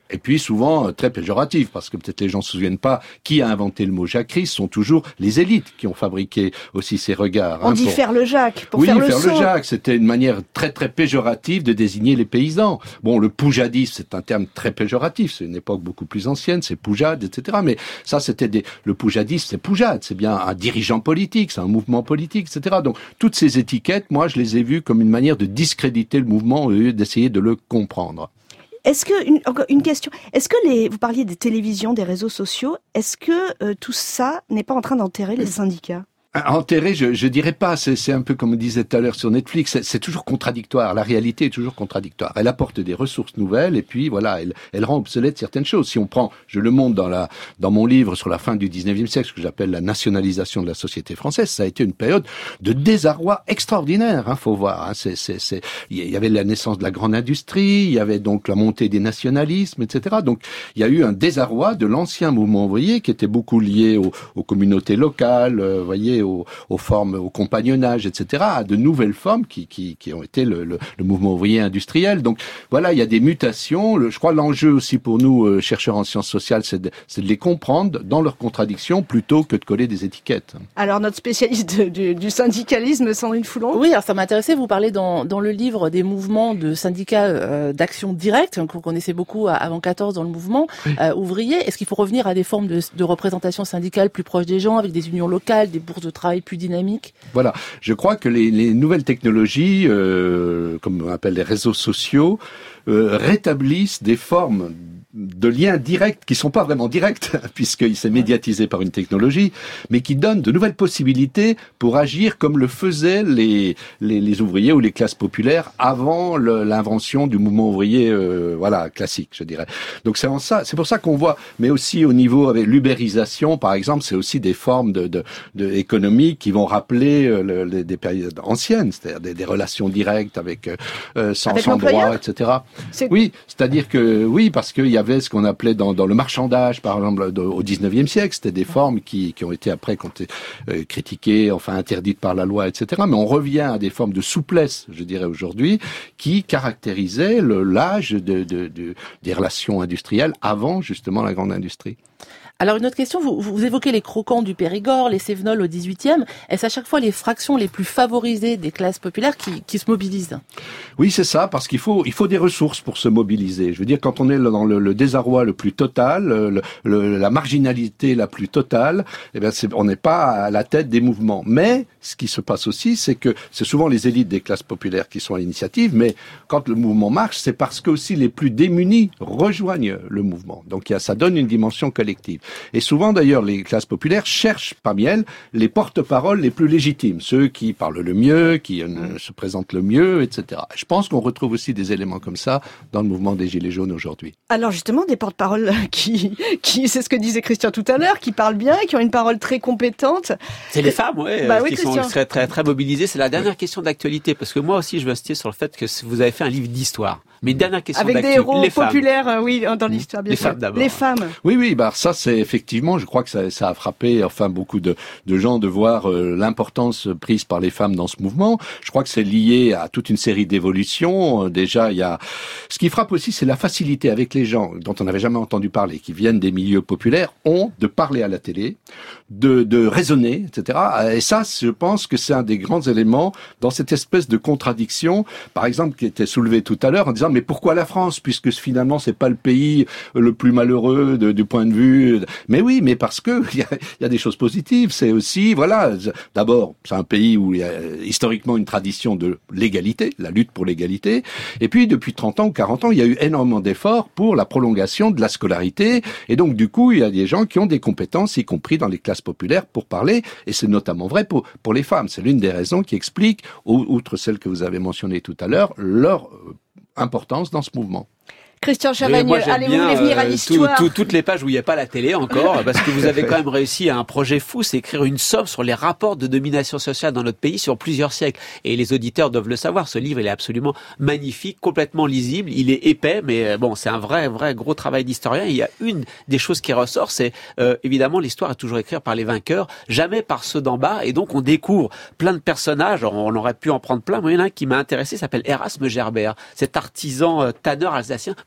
Et puis souvent euh, très péjoratif, parce que peut-être les gens ne se souviennent pas qui a inventé le mot Jacquerie. Ce sont toujours les élites qui ont fabriqué aussi ces regards. On hein, dit pour... faire le Jacques, pour oui, faire le faire saut. le Jacques, c'était une manière très très péjorative de désigner les paysans. Bon, le poujadisme, c'est un terme très péjoratif, c'est une époque beaucoup plus ancienne, c'est poujade, et cetera. Mais ça, c'était des... le poujadisme, c'est poujade, c'est bien un dirigeant politique, c'est un mouvement politique, et cetera. Donc, toutes ces étiquettes, moi, je les ai vues comme une manière de discréditer le mouvement au lieu d'essayer de le comprendre. Est-ce que une, encore une question, est-ce que les vous parliez des télévisions, des réseaux sociaux, est-ce que euh, tout ça n'est pas en train d'enterrer les syndicats? Enterré, je, je dirais pas. C'est, c'est un peu comme on disait tout à l'heure sur Netflix. C'est, c'est toujours contradictoire. La réalité est toujours contradictoire. Elle apporte des ressources nouvelles et puis voilà, elle, elle rend obsolète certaines choses. Si on prend, je le montre dans la, dans mon livre sur la fin du dix-neuvième siècle, ce que j'appelle la nationalisation de la société française, ça a été une période de désarroi extraordinaire. Hein, faut voir. Hein, c'est, c'est, c'est, il y avait la naissance de la grande industrie, il y avait donc la montée des nationalismes, et cetera. Donc, il y a eu un désarroi de l'ancien mouvement ouvrier qui était beaucoup lié aux, aux communautés locales, euh, voyez. Aux, aux formes, au compagnonnage, et cetera, à de nouvelles formes qui, qui, qui ont été le, le, le mouvement ouvrier industriel. Donc voilà, il y a des mutations. Le, je crois l'enjeu aussi pour nous, euh, chercheurs en sciences sociales, c'est de, c'est de les comprendre dans leurs contradictions plutôt que de coller des étiquettes. Alors notre spécialiste de, du, du syndicalisme, Sandrine Foulon. Oui, alors ça m'intéressait, vous parlez dans, dans le livre des mouvements de syndicats euh, d'action directe, qu'on connaissait beaucoup avant quatorze dans le mouvement oui. euh, ouvrier. Est-ce qu'il faut revenir à des formes de, de représentation syndicale plus proches des gens, avec des unions locales, des bourses de travail plus dynamique? Voilà, je crois que les, les nouvelles technologies, euh, comme on appelle les réseaux sociaux, euh, rétablissent des formes de liens directs qui sont pas vraiment directs puisqu'il s'est médiatisé par une technologie, mais qui donnent de nouvelles possibilités pour agir comme le faisaient les les, les ouvriers ou les classes populaires avant le, l'invention du mouvement ouvrier, euh, voilà, classique, je dirais. Donc c'est en ça, c'est pour ça qu'on voit, mais aussi au niveau avec l'ubérisation, par exemple, c'est aussi des formes de de, de économie qui vont rappeler euh, le, les, des périodes anciennes, c'est-à-dire des, des relations directes avec euh, sans, avec sans droit, et cetera. C'est... Oui, c'est-à-dire que oui, parce qu'il y a ce qu'on appelait dans, dans le marchandage, par exemple, de, au dix-neuvième siècle, c'était des formes qui, qui ont été après qui ont été, euh, critiquées, enfin interdites par la loi, et cetera. Mais on revient à des formes de souplesse, je dirais aujourd'hui, qui caractérisaient le, l'âge de, de, de, des relations industrielles avant justement la grande industrie. Alors une autre question, vous, vous évoquez les croquants du Périgord, les Cévenols au dix-huitième. Est-ce à chaque fois les fractions les plus favorisées des classes populaires qui, qui se mobilisent? Oui, c'est ça, parce qu'il faut il faut des ressources pour se mobiliser. Je veux dire, quand on est dans le, le désarroi le plus total, le, le, la marginalité la plus totale, eh bien, c'est, on n'est pas à la tête des mouvements. Mais ce qui se passe aussi, c'est que c'est souvent les élites des classes populaires qui sont à l'initiative, mais quand le mouvement marche, c'est parce que aussi les plus démunis rejoignent le mouvement. Donc, il y a, ça donne une dimension collective. Et souvent, d'ailleurs, les classes populaires cherchent parmi elles les porte-paroles les plus légitimes, ceux qui parlent le mieux, qui euh, se présentent le mieux, et cetera. Je pense qu'on retrouve aussi des éléments comme ça dans le mouvement des Gilets jaunes aujourd'hui. Alors justement, des porte-paroles qui, qui, c'est ce que disait Christian tout à l'heure, qui parlent bien, qui ont une parole très compétente. C'est les femmes, ouais, bah oui, qui Christian. sont très, très, très mobilisées. C'est la dernière question d'actualité, parce que moi aussi, je veux insister sur le fait que vous avez fait un livre d'histoire. Mais une dernière question avec d'actu, des héros les populaires, euh, oui, dans l'histoire, bien les sûr. Femmes d'abord. Les femmes. Oui, oui, bah ça c'est effectivement, je crois que ça, ça a frappé, enfin beaucoup de, de gens de voir euh, l'importance prise par les femmes dans ce mouvement. Je crois que c'est lié à toute une série d'évolutions. Euh, déjà, il y a, ce qui frappe aussi, c'est la facilité avec les gens dont on n'avait jamais entendu parler, qui viennent des milieux populaires, ont de parler à la télé, de, de raisonner, et cetera. Et ça, je pense que c'est un des grands éléments dans cette espèce de contradiction, par exemple, qui était soulevée tout à l'heure en disant mais pourquoi la France, puisque finalement c'est pas le pays le plus malheureux de, du point de vue. Mais oui, mais parce que il y a, y a des choses positives. C'est aussi, voilà, d'abord c'est un pays où il y a historiquement une tradition de l'égalité, la lutte pour l'égalité. Et puis depuis trente ans ou quarante ans, il y a eu énormément d'efforts pour la prolongation de la scolarité. Et donc du coup, il y a des gens qui ont des compétences, y compris dans les classes populaires, pour parler. Et c'est notamment vrai pour pour les femmes. C'est l'une des raisons qui explique, outre celle que vous avez mentionnée tout à l'heure, leur importance dans ce mouvement. Christian Chavagneux, oui, allez, vous voulez venir à l'histoire? tout, tout, toutes les pages où il n'y a pas la télé encore, parce que vous avez quand même réussi à un projet fou, c'est écrire une somme sur les rapports de domination sociale dans notre pays sur plusieurs siècles. Et les auditeurs doivent le savoir, ce livre il est absolument magnifique, complètement lisible, il est épais, mais bon, c'est un vrai, vrai gros travail d'historien. Et il y a une des choses qui ressort, c'est euh, évidemment l'histoire est toujours écrite par les vainqueurs, jamais par ceux d'en bas, et donc on découvre plein de personnages, on, on aurait pu en prendre plein, mais il y en a un qui m'a intéressé, s'appelle Erasme Gerbert, cet artisan euh, tanneur alsacien,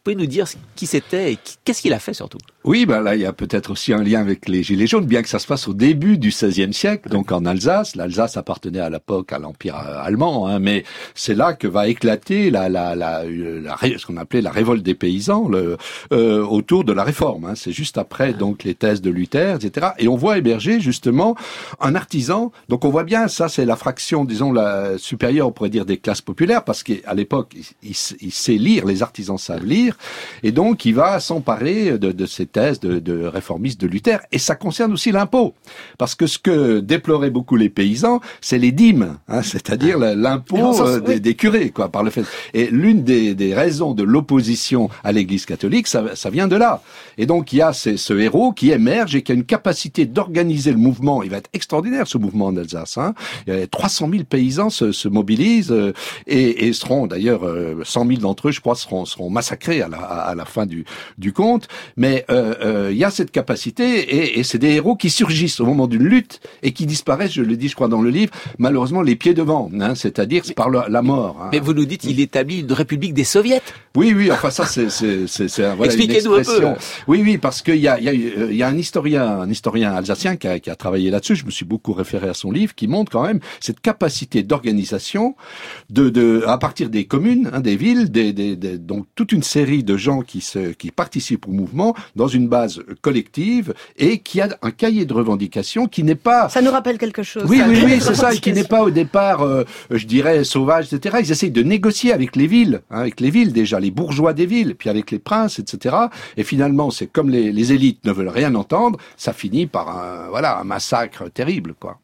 pouvez nous dire qui c'était et qu'est-ce qu'il a fait surtout? Oui, ben là, il y a peut-être aussi un lien avec les Gilets jaunes, bien que ça se passe au début du seizième siècle, donc en Alsace. L'Alsace appartenait à l'époque à l'Empire allemand, hein, mais c'est là que va éclater la, la, la, la, la ce qu'on appelait la révolte des paysans le, euh, autour de la Réforme. Hein. C'est juste après donc les thèses de Luther, et cetera. Et on voit émerger justement un artisan. Donc on voit bien, ça c'est la fraction, disons la supérieure, on pourrait dire des classes populaires, parce qu'à l'époque il, il, il sait lire, les artisans savent lire, et donc il va s'emparer de, de ces thèse de, de réformiste de Luther, et ça concerne aussi l'impôt, parce que ce que déploraient beaucoup les paysans, c'est les dîmes, hein, c'est-à-dire l'impôt euh, des, des curés, quoi, par le fait. Et l'une des, des raisons de l'opposition à l'Église catholique, ça, ça vient de là. Et donc il y a ce, ce héros qui émerge et qui a une capacité d'organiser le mouvement. Il va être extraordinaire ce mouvement en Alsace. Hein. Il y a trois cent mille paysans se, se mobilisent euh, et, et seront d'ailleurs euh, cent mille d'entre eux, je crois, seront, seront massacrés à la, à la fin du, du conte. Mais euh, il euh, y a cette capacité et, et c'est des héros qui surgissent au moment d'une lutte et qui disparaissent, je le dis je crois dans le livre, malheureusement les pieds devant, hein, c'est-à-dire c'est par la, la mort. Hein. Mais vous nous dites il établit une république des soviets. Oui, oui, enfin ça c'est c'est c'est, c'est voilà, expliquez-nous une expression. Un peu. Oui, oui, parce qu'il y a il y a il y a un historien un historien alsacien qui a, qui a travaillé là-dessus. Je me suis beaucoup référé à son livre qui montre quand même cette capacité d'organisation de de à partir des communes, hein, des villes, des, des, des donc toute une série de gens qui se qui participent au mouvement dans une base collective et qui a un cahier de revendications qui n'est pas... Ça nous rappelle quelque chose. Oui, oui, oui, c'est ça, et qui n'est pas au départ, euh, je dirais, sauvage, et cetera. Ils essayent de négocier avec les villes, hein, avec les villes déjà, les bourgeois des villes, puis avec les princes, et cetera. Et finalement, c'est comme les, les élites ne veulent rien entendre, ça finit par un, voilà, un massacre terrible, quoi.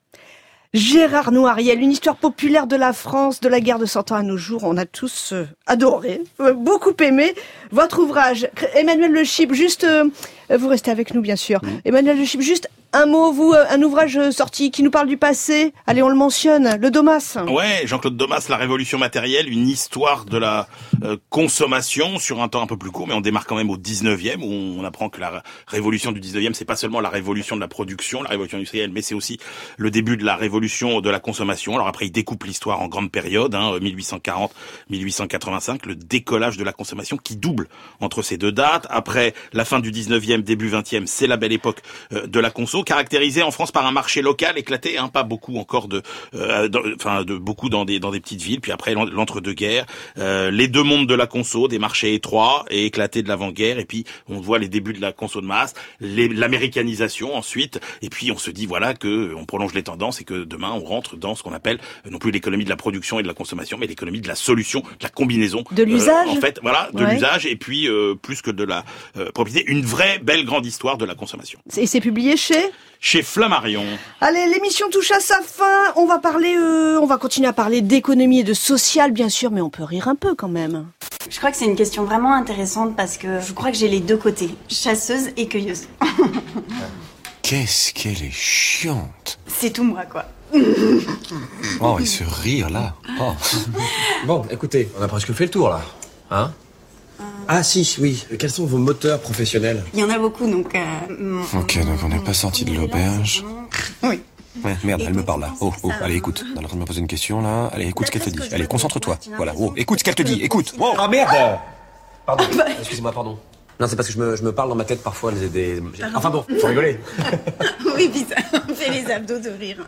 Gérard Noiriel, une histoire populaire de la France, de la guerre de Cent Ans à nos jours. On a tous euh, adoré, euh, beaucoup aimé votre ouvrage. Emmanuel Le Chip, juste, euh, vous restez avec nous bien sûr. Mmh. Emmanuel Le Chip, juste un mot, vous, un ouvrage sorti qui nous parle du passé. Allez, on le mentionne, le Domas. Ouais, Jean-Claude Domas, La Révolution matérielle, une histoire de la euh, consommation sur un temps un peu plus court, mais on démarre quand même au dix-neuvième, où on apprend que la révolution du dix-neuvième, c'est pas seulement la révolution de la production, la révolution industrielle, mais c'est aussi le début de la révolution de la consommation. Alors après, il découpe l'histoire en grandes périodes, hein, mille huit cent quarante à mille huit cent quatre-vingt-cinq, le décollage de la consommation qui double entre ces deux dates. Après, la fin du dix-neuvième, début vingtième, c'est la belle époque euh, de la conso, caractérisée en France par un marché local éclaté, hein, pas beaucoup encore de, euh, enfin de beaucoup dans des dans des petites villes. Puis après l'entre-deux-guerres, euh, les deux mondes de la conso, des marchés étroits et éclatés de l'avant-guerre. Et puis on voit les débuts de la conso de masse, les, l'américanisation ensuite. Et puis on se dit voilà que on prolonge les tendances et que demain on rentre dans ce qu'on appelle euh, non plus l'économie de la production et de la consommation, mais l'économie de la solution, de la combinaison. De l'usage. Euh, en fait, voilà, de ouais. l'usage et puis euh, plus que de la euh, propriété, une vraie belle grande histoire de la consommation. Et c'est publié chez Chez Flammarion. Allez, l'émission touche à sa fin. On va parler, euh, on va continuer à parler d'économie et de social, bien sûr, mais on peut rire un peu quand même. Je crois que c'est une question vraiment intéressante parce que je crois que j'ai les deux côtés, chasseuse et cueilleuse. Qu'est-ce qu'elle est chiante. C'est tout moi, quoi. Oh, et ce rire là. Oh. Bon, écoutez, on a presque fait le tour là, hein? Ah si, oui. Quels sont vos moteurs professionnels? Il y en a beaucoup, donc... Euh, ok, donc on n'est pas sorti de l'auberge. Oui. Ouais, merde, elle me parle là. Oh, oh, allez, écoute. Elle est en train de me poser une question là. Allez, écoute ce qu'elle te dit. Allez, concentre-toi. Voilà, oh, écoute ce qu'elle te dit, écoute. Oh, ah merde. Pardon, excusez-moi, pardon. Non, c'est parce que je me, je me parle dans ma tête parfois. Des, des... Enfin bon, faut rigoler. Oui, puis ça fait les abdos de rire.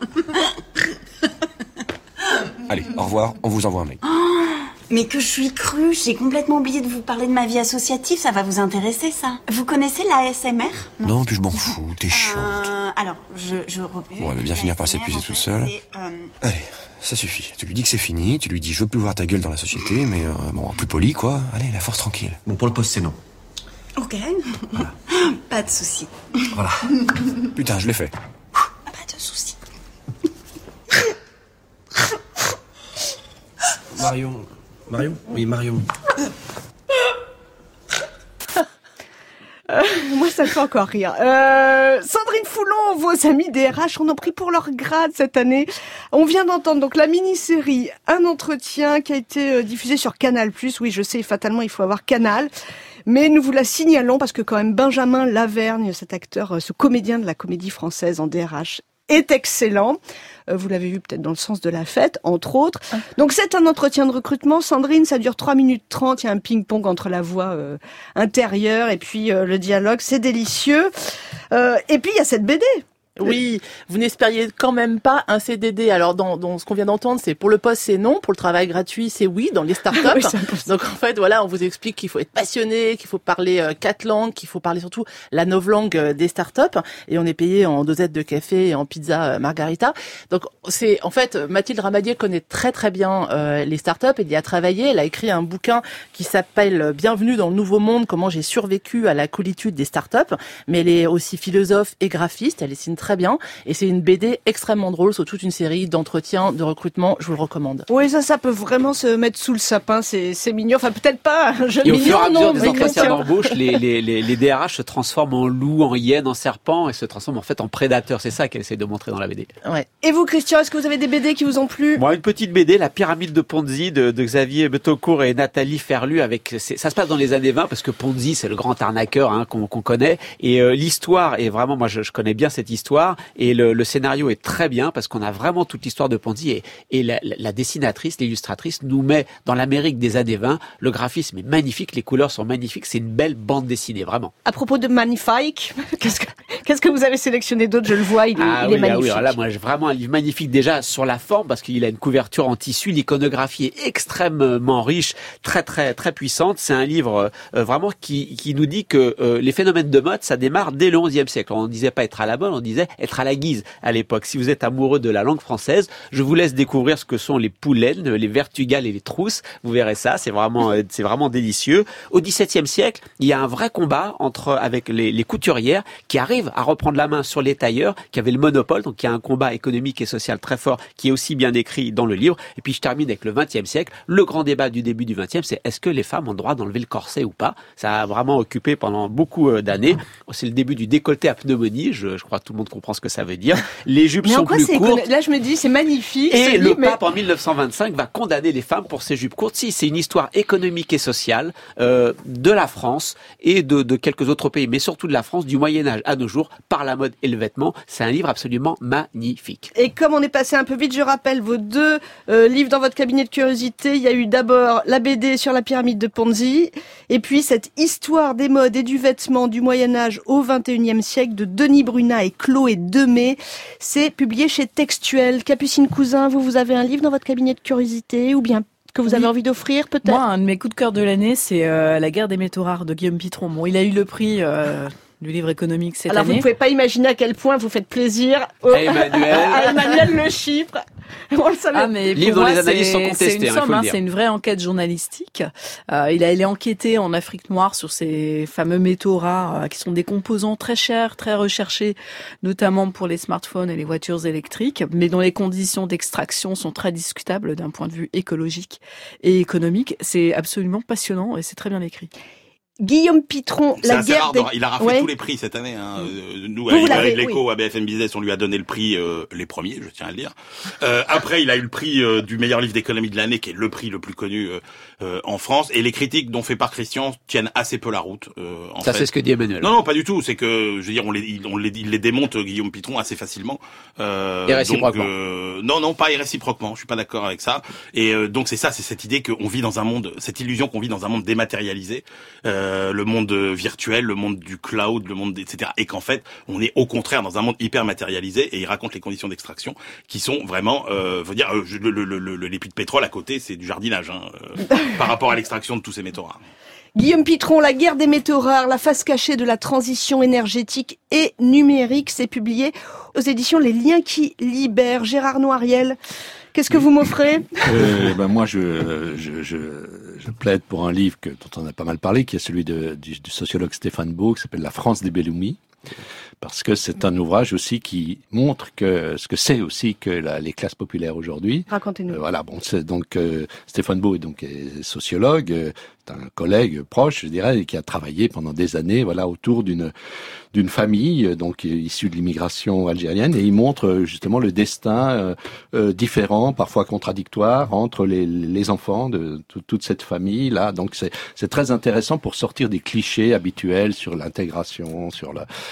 Allez, au revoir, on vous envoie un mail. Mais que je suis crue, j'ai complètement oublié de vous parler de ma vie associative, ça va vous intéresser ça. Vous connaissez l'A S M R? Non, non, puis je m'en fous, t'es chiante. Euh, alors, je, je reprends. Bon, elle va bien finir par s'épuiser toute seule. Euh... Allez, ça suffit. Tu lui dis que c'est fini, tu lui dis je veux plus voir ta gueule dans la société, mais euh, bon, plus poli quoi. Allez, la force tranquille. Bon, pour le poste c'est non. Ok. Voilà. Pas de souci. Voilà. Putain, je l'ai fait. Pas de souci. Marion... Marion? Oui, Marion. Euh, moi, ça me fait encore rire. Euh, Sandrine Foulon, vos amis des R H en ont pris pour leur grade cette année. On vient d'entendre donc la mini-série Un entretien qui a été diffusé sur Canal plus. Oui, je sais, fatalement, il faut avoir Canal. Mais nous vous la signalons parce que quand même Benjamin Lavergne, cet acteur, ce comédien de la Comédie Française en D R H, est excellent. Vous l'avez vu peut-être dans le sens de la fête, entre autres. Donc c'est un entretien de recrutement. Sandrine, ça dure trois minutes trente. Il y a un ping-pong entre la voix euh, intérieure et puis euh, le dialogue. C'est délicieux. Euh, et puis il y a cette B D. Oui, vous n'espériez quand même pas un C D D. Alors, dans, dans ce qu'on vient d'entendre, c'est pour le poste, c'est non. Pour le travail gratuit, c'est oui, dans les startups. Oui, donc, en fait, voilà, on vous explique qu'il faut être passionné, qu'il faut parler euh, quatre langues, qu'il faut parler surtout la novlangue euh, des startups. Et on est payé en dosettes de café et en pizza euh, margarita. Donc, c'est, en fait, Mathilde Ramadier connaît très, très bien euh, les startups. Elle y a travaillé. Elle a écrit un bouquin qui s'appelle Bienvenue dans le nouveau monde, comment j'ai survécu à la coolitude des startups. Mais elle est aussi philosophe et graphiste. Elle dessine très bien, et c'est une B D extrêmement drôle sur toute une série d'entretiens, de recrutement, je vous le recommande. Oui, ça, ça peut vraiment se mettre sous le sapin, c'est, c'est mignon, enfin peut-être pas un jeu et mignon, au fur et à mesure non, des entretiens d'embauche, les, les, les, les D R H se transforment en loup, en hyène, en serpent, et se transforment en fait en prédateurs, c'est ça qu'elle essaie de montrer dans la B D. Ouais. Et vous, Christian, est-ce que vous avez des B D qui vous ont plu? Moi, une petite B D, La pyramide de Ponzi, de, de Xavier Betaucourt et Nathalie Ferlu, avec, ça se passe dans les années vingt, parce que Ponzi, c'est le grand arnaqueur hein, qu'on, qu'on connaît, et euh, l'histoire est vraiment, moi je, je connais bien cette histoire, et le, le scénario est très bien parce qu'on a vraiment toute l'histoire de Ponzi et, et la, la dessinatrice, l'illustratrice nous met dans l'Amérique des années vingt. Le graphisme est magnifique, les couleurs sont magnifiques, c'est une belle bande dessinée, vraiment. À propos de magnifique, qu'est-ce que, qu'est-ce que vous avez sélectionné d'autre? Je le vois, il est, ah il oui, est magnifique. Ah oui, alors là, moi, j'ai vraiment un livre magnifique déjà sur la forme parce qu'il a une couverture en tissu, l'iconographie est extrêmement riche, très très très puissante. C'est un livre euh, vraiment qui qui nous dit que euh, les phénomènes de mode, ça démarre dès le onzième siècle. On ne disait pas être à la mode, on disait être à la guise à l'époque. Si vous êtes amoureux de la langue française, je vous laisse découvrir ce que sont les poulaines, les vertugales et les trousses. Vous verrez ça, c'est vraiment, c'est vraiment délicieux. Au dix-septième siècle, il y a un vrai combat entre avec les, les couturières qui arrivent à reprendre la main sur les tailleurs qui avaient le monopole. Donc il y a un combat économique et social très fort qui est aussi bien décrit dans le livre. Et puis je termine avec le vingtième siècle. Le grand débat du début du vingtième, c'est est-ce que les femmes ont le droit d'enlever le corset ou pas? Ça a vraiment occupé pendant beaucoup d'années. C'est le début du décolleté à pneumonie. Je, je crois que tout le monde comprend ce que ça veut dire. Les jupes mais sont en quoi plus c'est courtes. Écono... Là, je me dis, c'est magnifique. Et le livre, pape, mais... en mille neuf cent vingt-cinq, va condamner les femmes pour ces jupes courtes. Si, c'est une histoire économique et sociale euh, de la France et de, de quelques autres pays, mais surtout de la France du Moyen-Âge à nos jours, par la mode et le vêtement. C'est un livre absolument magnifique. Et comme on est passé un peu vite, je rappelle vos deux euh, livres dans votre cabinet de curiosité. Il y a eu d'abord la B D sur la pyramide de Ponzi, et puis cette histoire des modes et du vêtement du Moyen-Âge au vingt et unième siècle de Denis Brunat et Chloé Demey. C'est publié chez Textuel. Capucine Cousin, vous, vous avez un livre dans votre cabinet de curiosité ou bien que vous avez oui. envie d'offrir peut-être? Moi, un de mes coups de cœur de l'année, c'est euh, La guerre des métaux rares de Guillaume Pitron. Bon, il a eu le prix euh, du livre économique cette Alors, année. Alors, vous ne pouvez pas imaginer à quel point vous faites plaisir au... à Emmanuel. à Emmanuel Le Chypre. On le savait. Ah, mais livre pour dont moi, les analyses c'est, sont contestées, c'est une hein, somme, hein, dire. c'est une vraie enquête journalistique. Euh, il a, il a enquêté en Afrique noire sur ces fameux métaux rares euh, qui sont des composants très chers, très recherchés, notamment pour les smartphones et les voitures électriques, mais dont les conditions d'extraction sont très discutables d'un point de vue écologique et économique. C'est absolument passionnant et c'est très bien écrit. Guillaume Pitron, c'est la guerre rare, des... Il a raflé ouais. tous les prix cette année. Hein. Euh, nous, Vous, avec l'Écho, oui. à B F M Business, on lui a donné le prix, euh, les premiers, je tiens à le dire. Euh, après, il a eu le prix euh, du meilleur livre d'économie de l'année, qui est le prix le plus connu euh, euh, en France. Et les critiques dont fait part Christian tiennent assez peu la route. Euh, en Ça, fait. c'est ce que dit Emmanuel. Non, non, pas du tout. C'est que, je veux dire, on les, on les, il les démonte, Guillaume Pitron, assez facilement. Euh, et réciproquement. Donc, euh, non, non, pas réciproquement. Je suis pas d'accord avec ça. Et euh, donc, c'est ça, c'est cette idée qu'on vit dans un monde, cette illusion qu'on vit dans un monde dématérialisé, euh, le monde virtuel, le monde du cloud, le monde, et cetera. Et qu'en fait, on est au contraire dans un monde hyper matérialisé. Et il raconte les conditions d'extraction qui sont vraiment, euh, veut dire, euh, le, le, le, le, les puits de pétrole à côté, c'est du jardinage hein, euh, par rapport à l'extraction de tous ces métaux rares. Guillaume Pitron, La guerre des métaux rares, la face cachée de la transition énergétique et numérique, c'est publié aux éditions Les Liens qui libèrent. Gérard Noiriel, qu'est-ce que vous m'offrez? euh, ben Moi, je, je, je, je plaide pour un livre que, dont on a pas mal parlé, qui est celui de, du, du sociologue Stéphane Beau, qui s'appelle La France des Belloumi. Parce que c'est un ouvrage aussi qui montre que ce que c'est aussi que la, les classes populaires aujourd'hui. Racontez-nous. Euh, voilà, bon, c'est donc euh, Stéphane Beau est donc est sociologue, euh, c'est un collègue proche, je dirais, et qui a travaillé pendant des années, voilà, autour d'une d'une famille donc issue de l'immigration algérienne, et il montre justement le destin euh, euh, différent, parfois contradictoire, entre les les enfants de t- toute cette famille là. Donc c'est c'est très intéressant pour sortir des clichés habituels sur l'intégration, sur la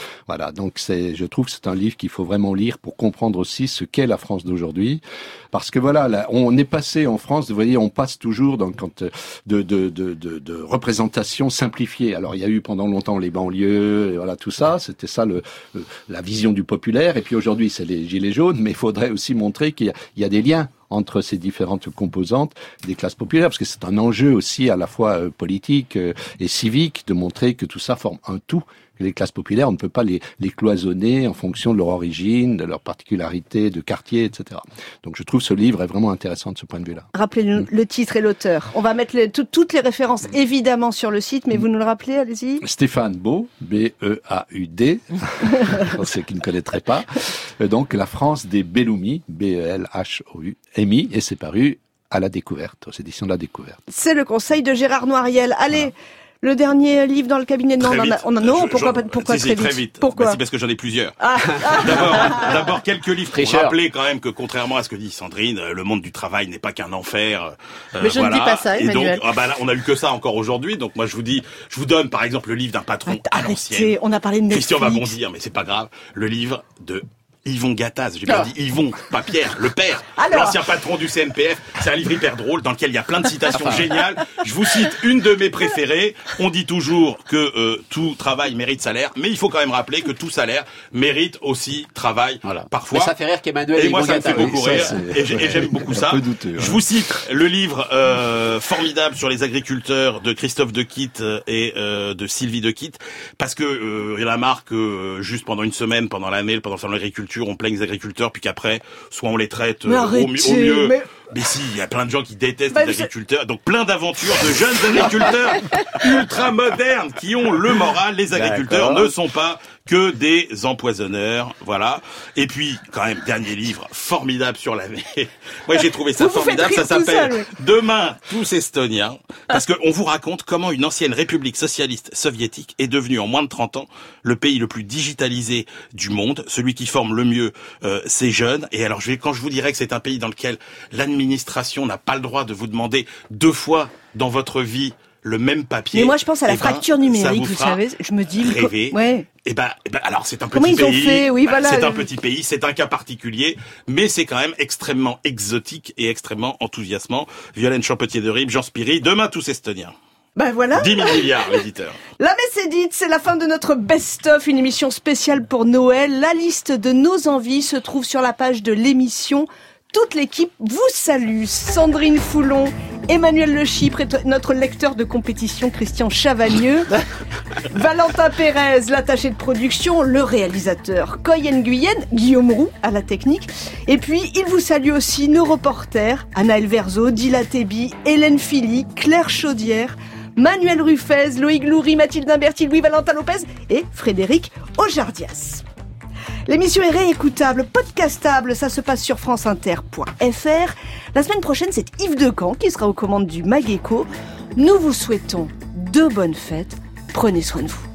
Voilà, donc c'est, je trouve que c'est un livre qu'il faut vraiment lire pour comprendre aussi ce qu'est la France d'aujourd'hui. Parce que voilà, là, on est passé en France, vous voyez, on passe toujours dans quand de, de, de, de, de représentation simplifiée. Alors il y a eu pendant longtemps les banlieues, et voilà tout ça, c'était ça le, la vision du populaire. Et puis aujourd'hui c'est les gilets jaunes, mais il faudrait aussi montrer qu'il y a, il y a des liens entre ces différentes composantes des classes populaires, parce que c'est un enjeu aussi à la fois euh, politique euh, et civique de montrer que tout ça forme un tout. Que les classes populaires, on ne peut pas les, les cloisonner en fonction de leur origine, de leur particularité, de quartier, et cetera. Donc je trouve ce livre est vraiment intéressant de ce point de vue-là. Rappelez-nous mmh. le titre et l'auteur. On va mettre les, tout, toutes les références évidemment sur le site, mais mmh. vous nous le rappelez, allez-y. Stéphane Baud, B E A U D, pour ceux qui ne connaîtraient pas. Donc La France des Belloumi, B E L H O U M I, et c'est paru à La Découverte, aux éditions de La Découverte. C'est le conseil de Gérard Noiriel. Allez. Voilà. Le dernier livre dans le cabinet de Très on vite. on a, non, je, pourquoi je, pas, pourquoi si, très, si, vite très vite Pourquoi bah, c'est parce que j'en ai plusieurs. Ah. D'abord, d'abord quelques livres pour Tricheur. rappeler quand même que contrairement à ce que dit Sandrine, le monde du travail n'est pas qu'un enfer. Euh, Mais je voilà. ne dis pas ça, Emmanuel. Et donc, ah bah là, on a eu que ça encore aujourd'hui. Donc moi, je vous dis, je vous donne par exemple le livre d'un patron à l'ancienne. On a parlé de Netflix. Christian va bondir, mais c'est pas grave. Le livre de Yvon Gattaz, j'ai bien dit Yvon, pas Pierre, le père, Alors. l'ancien patron du C N P F. C'est un livre hyper drôle dans lequel il y a plein de citations géniales. Je vous cite une de mes préférées. On dit toujours que euh, tout travail mérite salaire, mais il faut quand même rappeler que tout salaire mérite aussi travail. Voilà. Parfois. Mais ça fait rire qu'Emmanuel. Et moi, ça me fait beaucoup rire. Et, et j'aime beaucoup ça. Douteux, hein. Je vous cite le livre euh, formidable sur les agriculteurs de Christophe Dequitte et euh, de Sylvie Dequitte, parce que euh, il y en a marre que euh, juste pendant une semaine, pendant l'année, pendant le salon de l'agriculture, on plaigne les agriculteurs, puis qu'après, soit on les traite euh, au, mi- au mieux. Mais... mais si, il y a plein de gens qui détestent bah, les agriculteurs. C'est... Donc plein d'aventures de jeunes agriculteurs ultra modernes qui ont le moral. Les agriculteurs D'accord. ne sont pas que des empoisonneurs, voilà. Et puis, quand même, dernier livre formidable sur la mer. Moi, j'ai trouvé ça vous formidable. Vous ça s'appelle ça, oui. Demain, tous Estoniens. Parce qu'on vous raconte comment une ancienne république socialiste soviétique est devenue en moins de trente ans le pays le plus digitalisé du monde, celui qui forme le mieux euh, ces jeunes. Et alors, je vais, quand je vous dirai que c'est un pays dans lequel l'administration n'a pas le droit de vous demander deux fois dans votre vie le même papier. Mais moi, je pense à la eh fracture ben, numérique, vous, vous savez. Je me dis, rêver. Ouais. Eh ben, eh ben, alors c'est un Comment petit ils pays. Ont fait oui, voilà. C'est un petit pays, c'est un cas particulier, mais c'est quand même extrêmement exotique et extrêmement enthousiasmant. Violaine Champetier de Ribes, Jean Spiri, demain tous Estoniens. Ben voilà. dix mille milliards, l'éditeur. La messe est dite, c'est la fin de notre best-of, une émission spéciale pour Noël. La liste de nos envies se trouve sur la page de l'émission. Toute l'équipe vous salue. Sandrine Foulon, Emmanuel Le Chypre et notre lecteur de compétition Christian Chavagneux, Valentin Pérez, l'attaché de production, le réalisateur Coy Nguyen, Guillaume Roux à la technique. Et puis, il vous salue aussi nos reporters, Anaël Verzo, Dila Tebi, Hélène Philly, Claire Chaudière, Manuel Ruffez, Loïc Loury, Mathilde Imberti, Louis-Valentin Lopez et Frédéric Ojardias. L'émission est réécoutable, podcastable, ça se passe sur franceinter point f r. La semaine prochaine, c'est Yves Decamp qui sera aux commandes du Mageco. Nous vous souhaitons de bonnes fêtes, prenez soin de vous.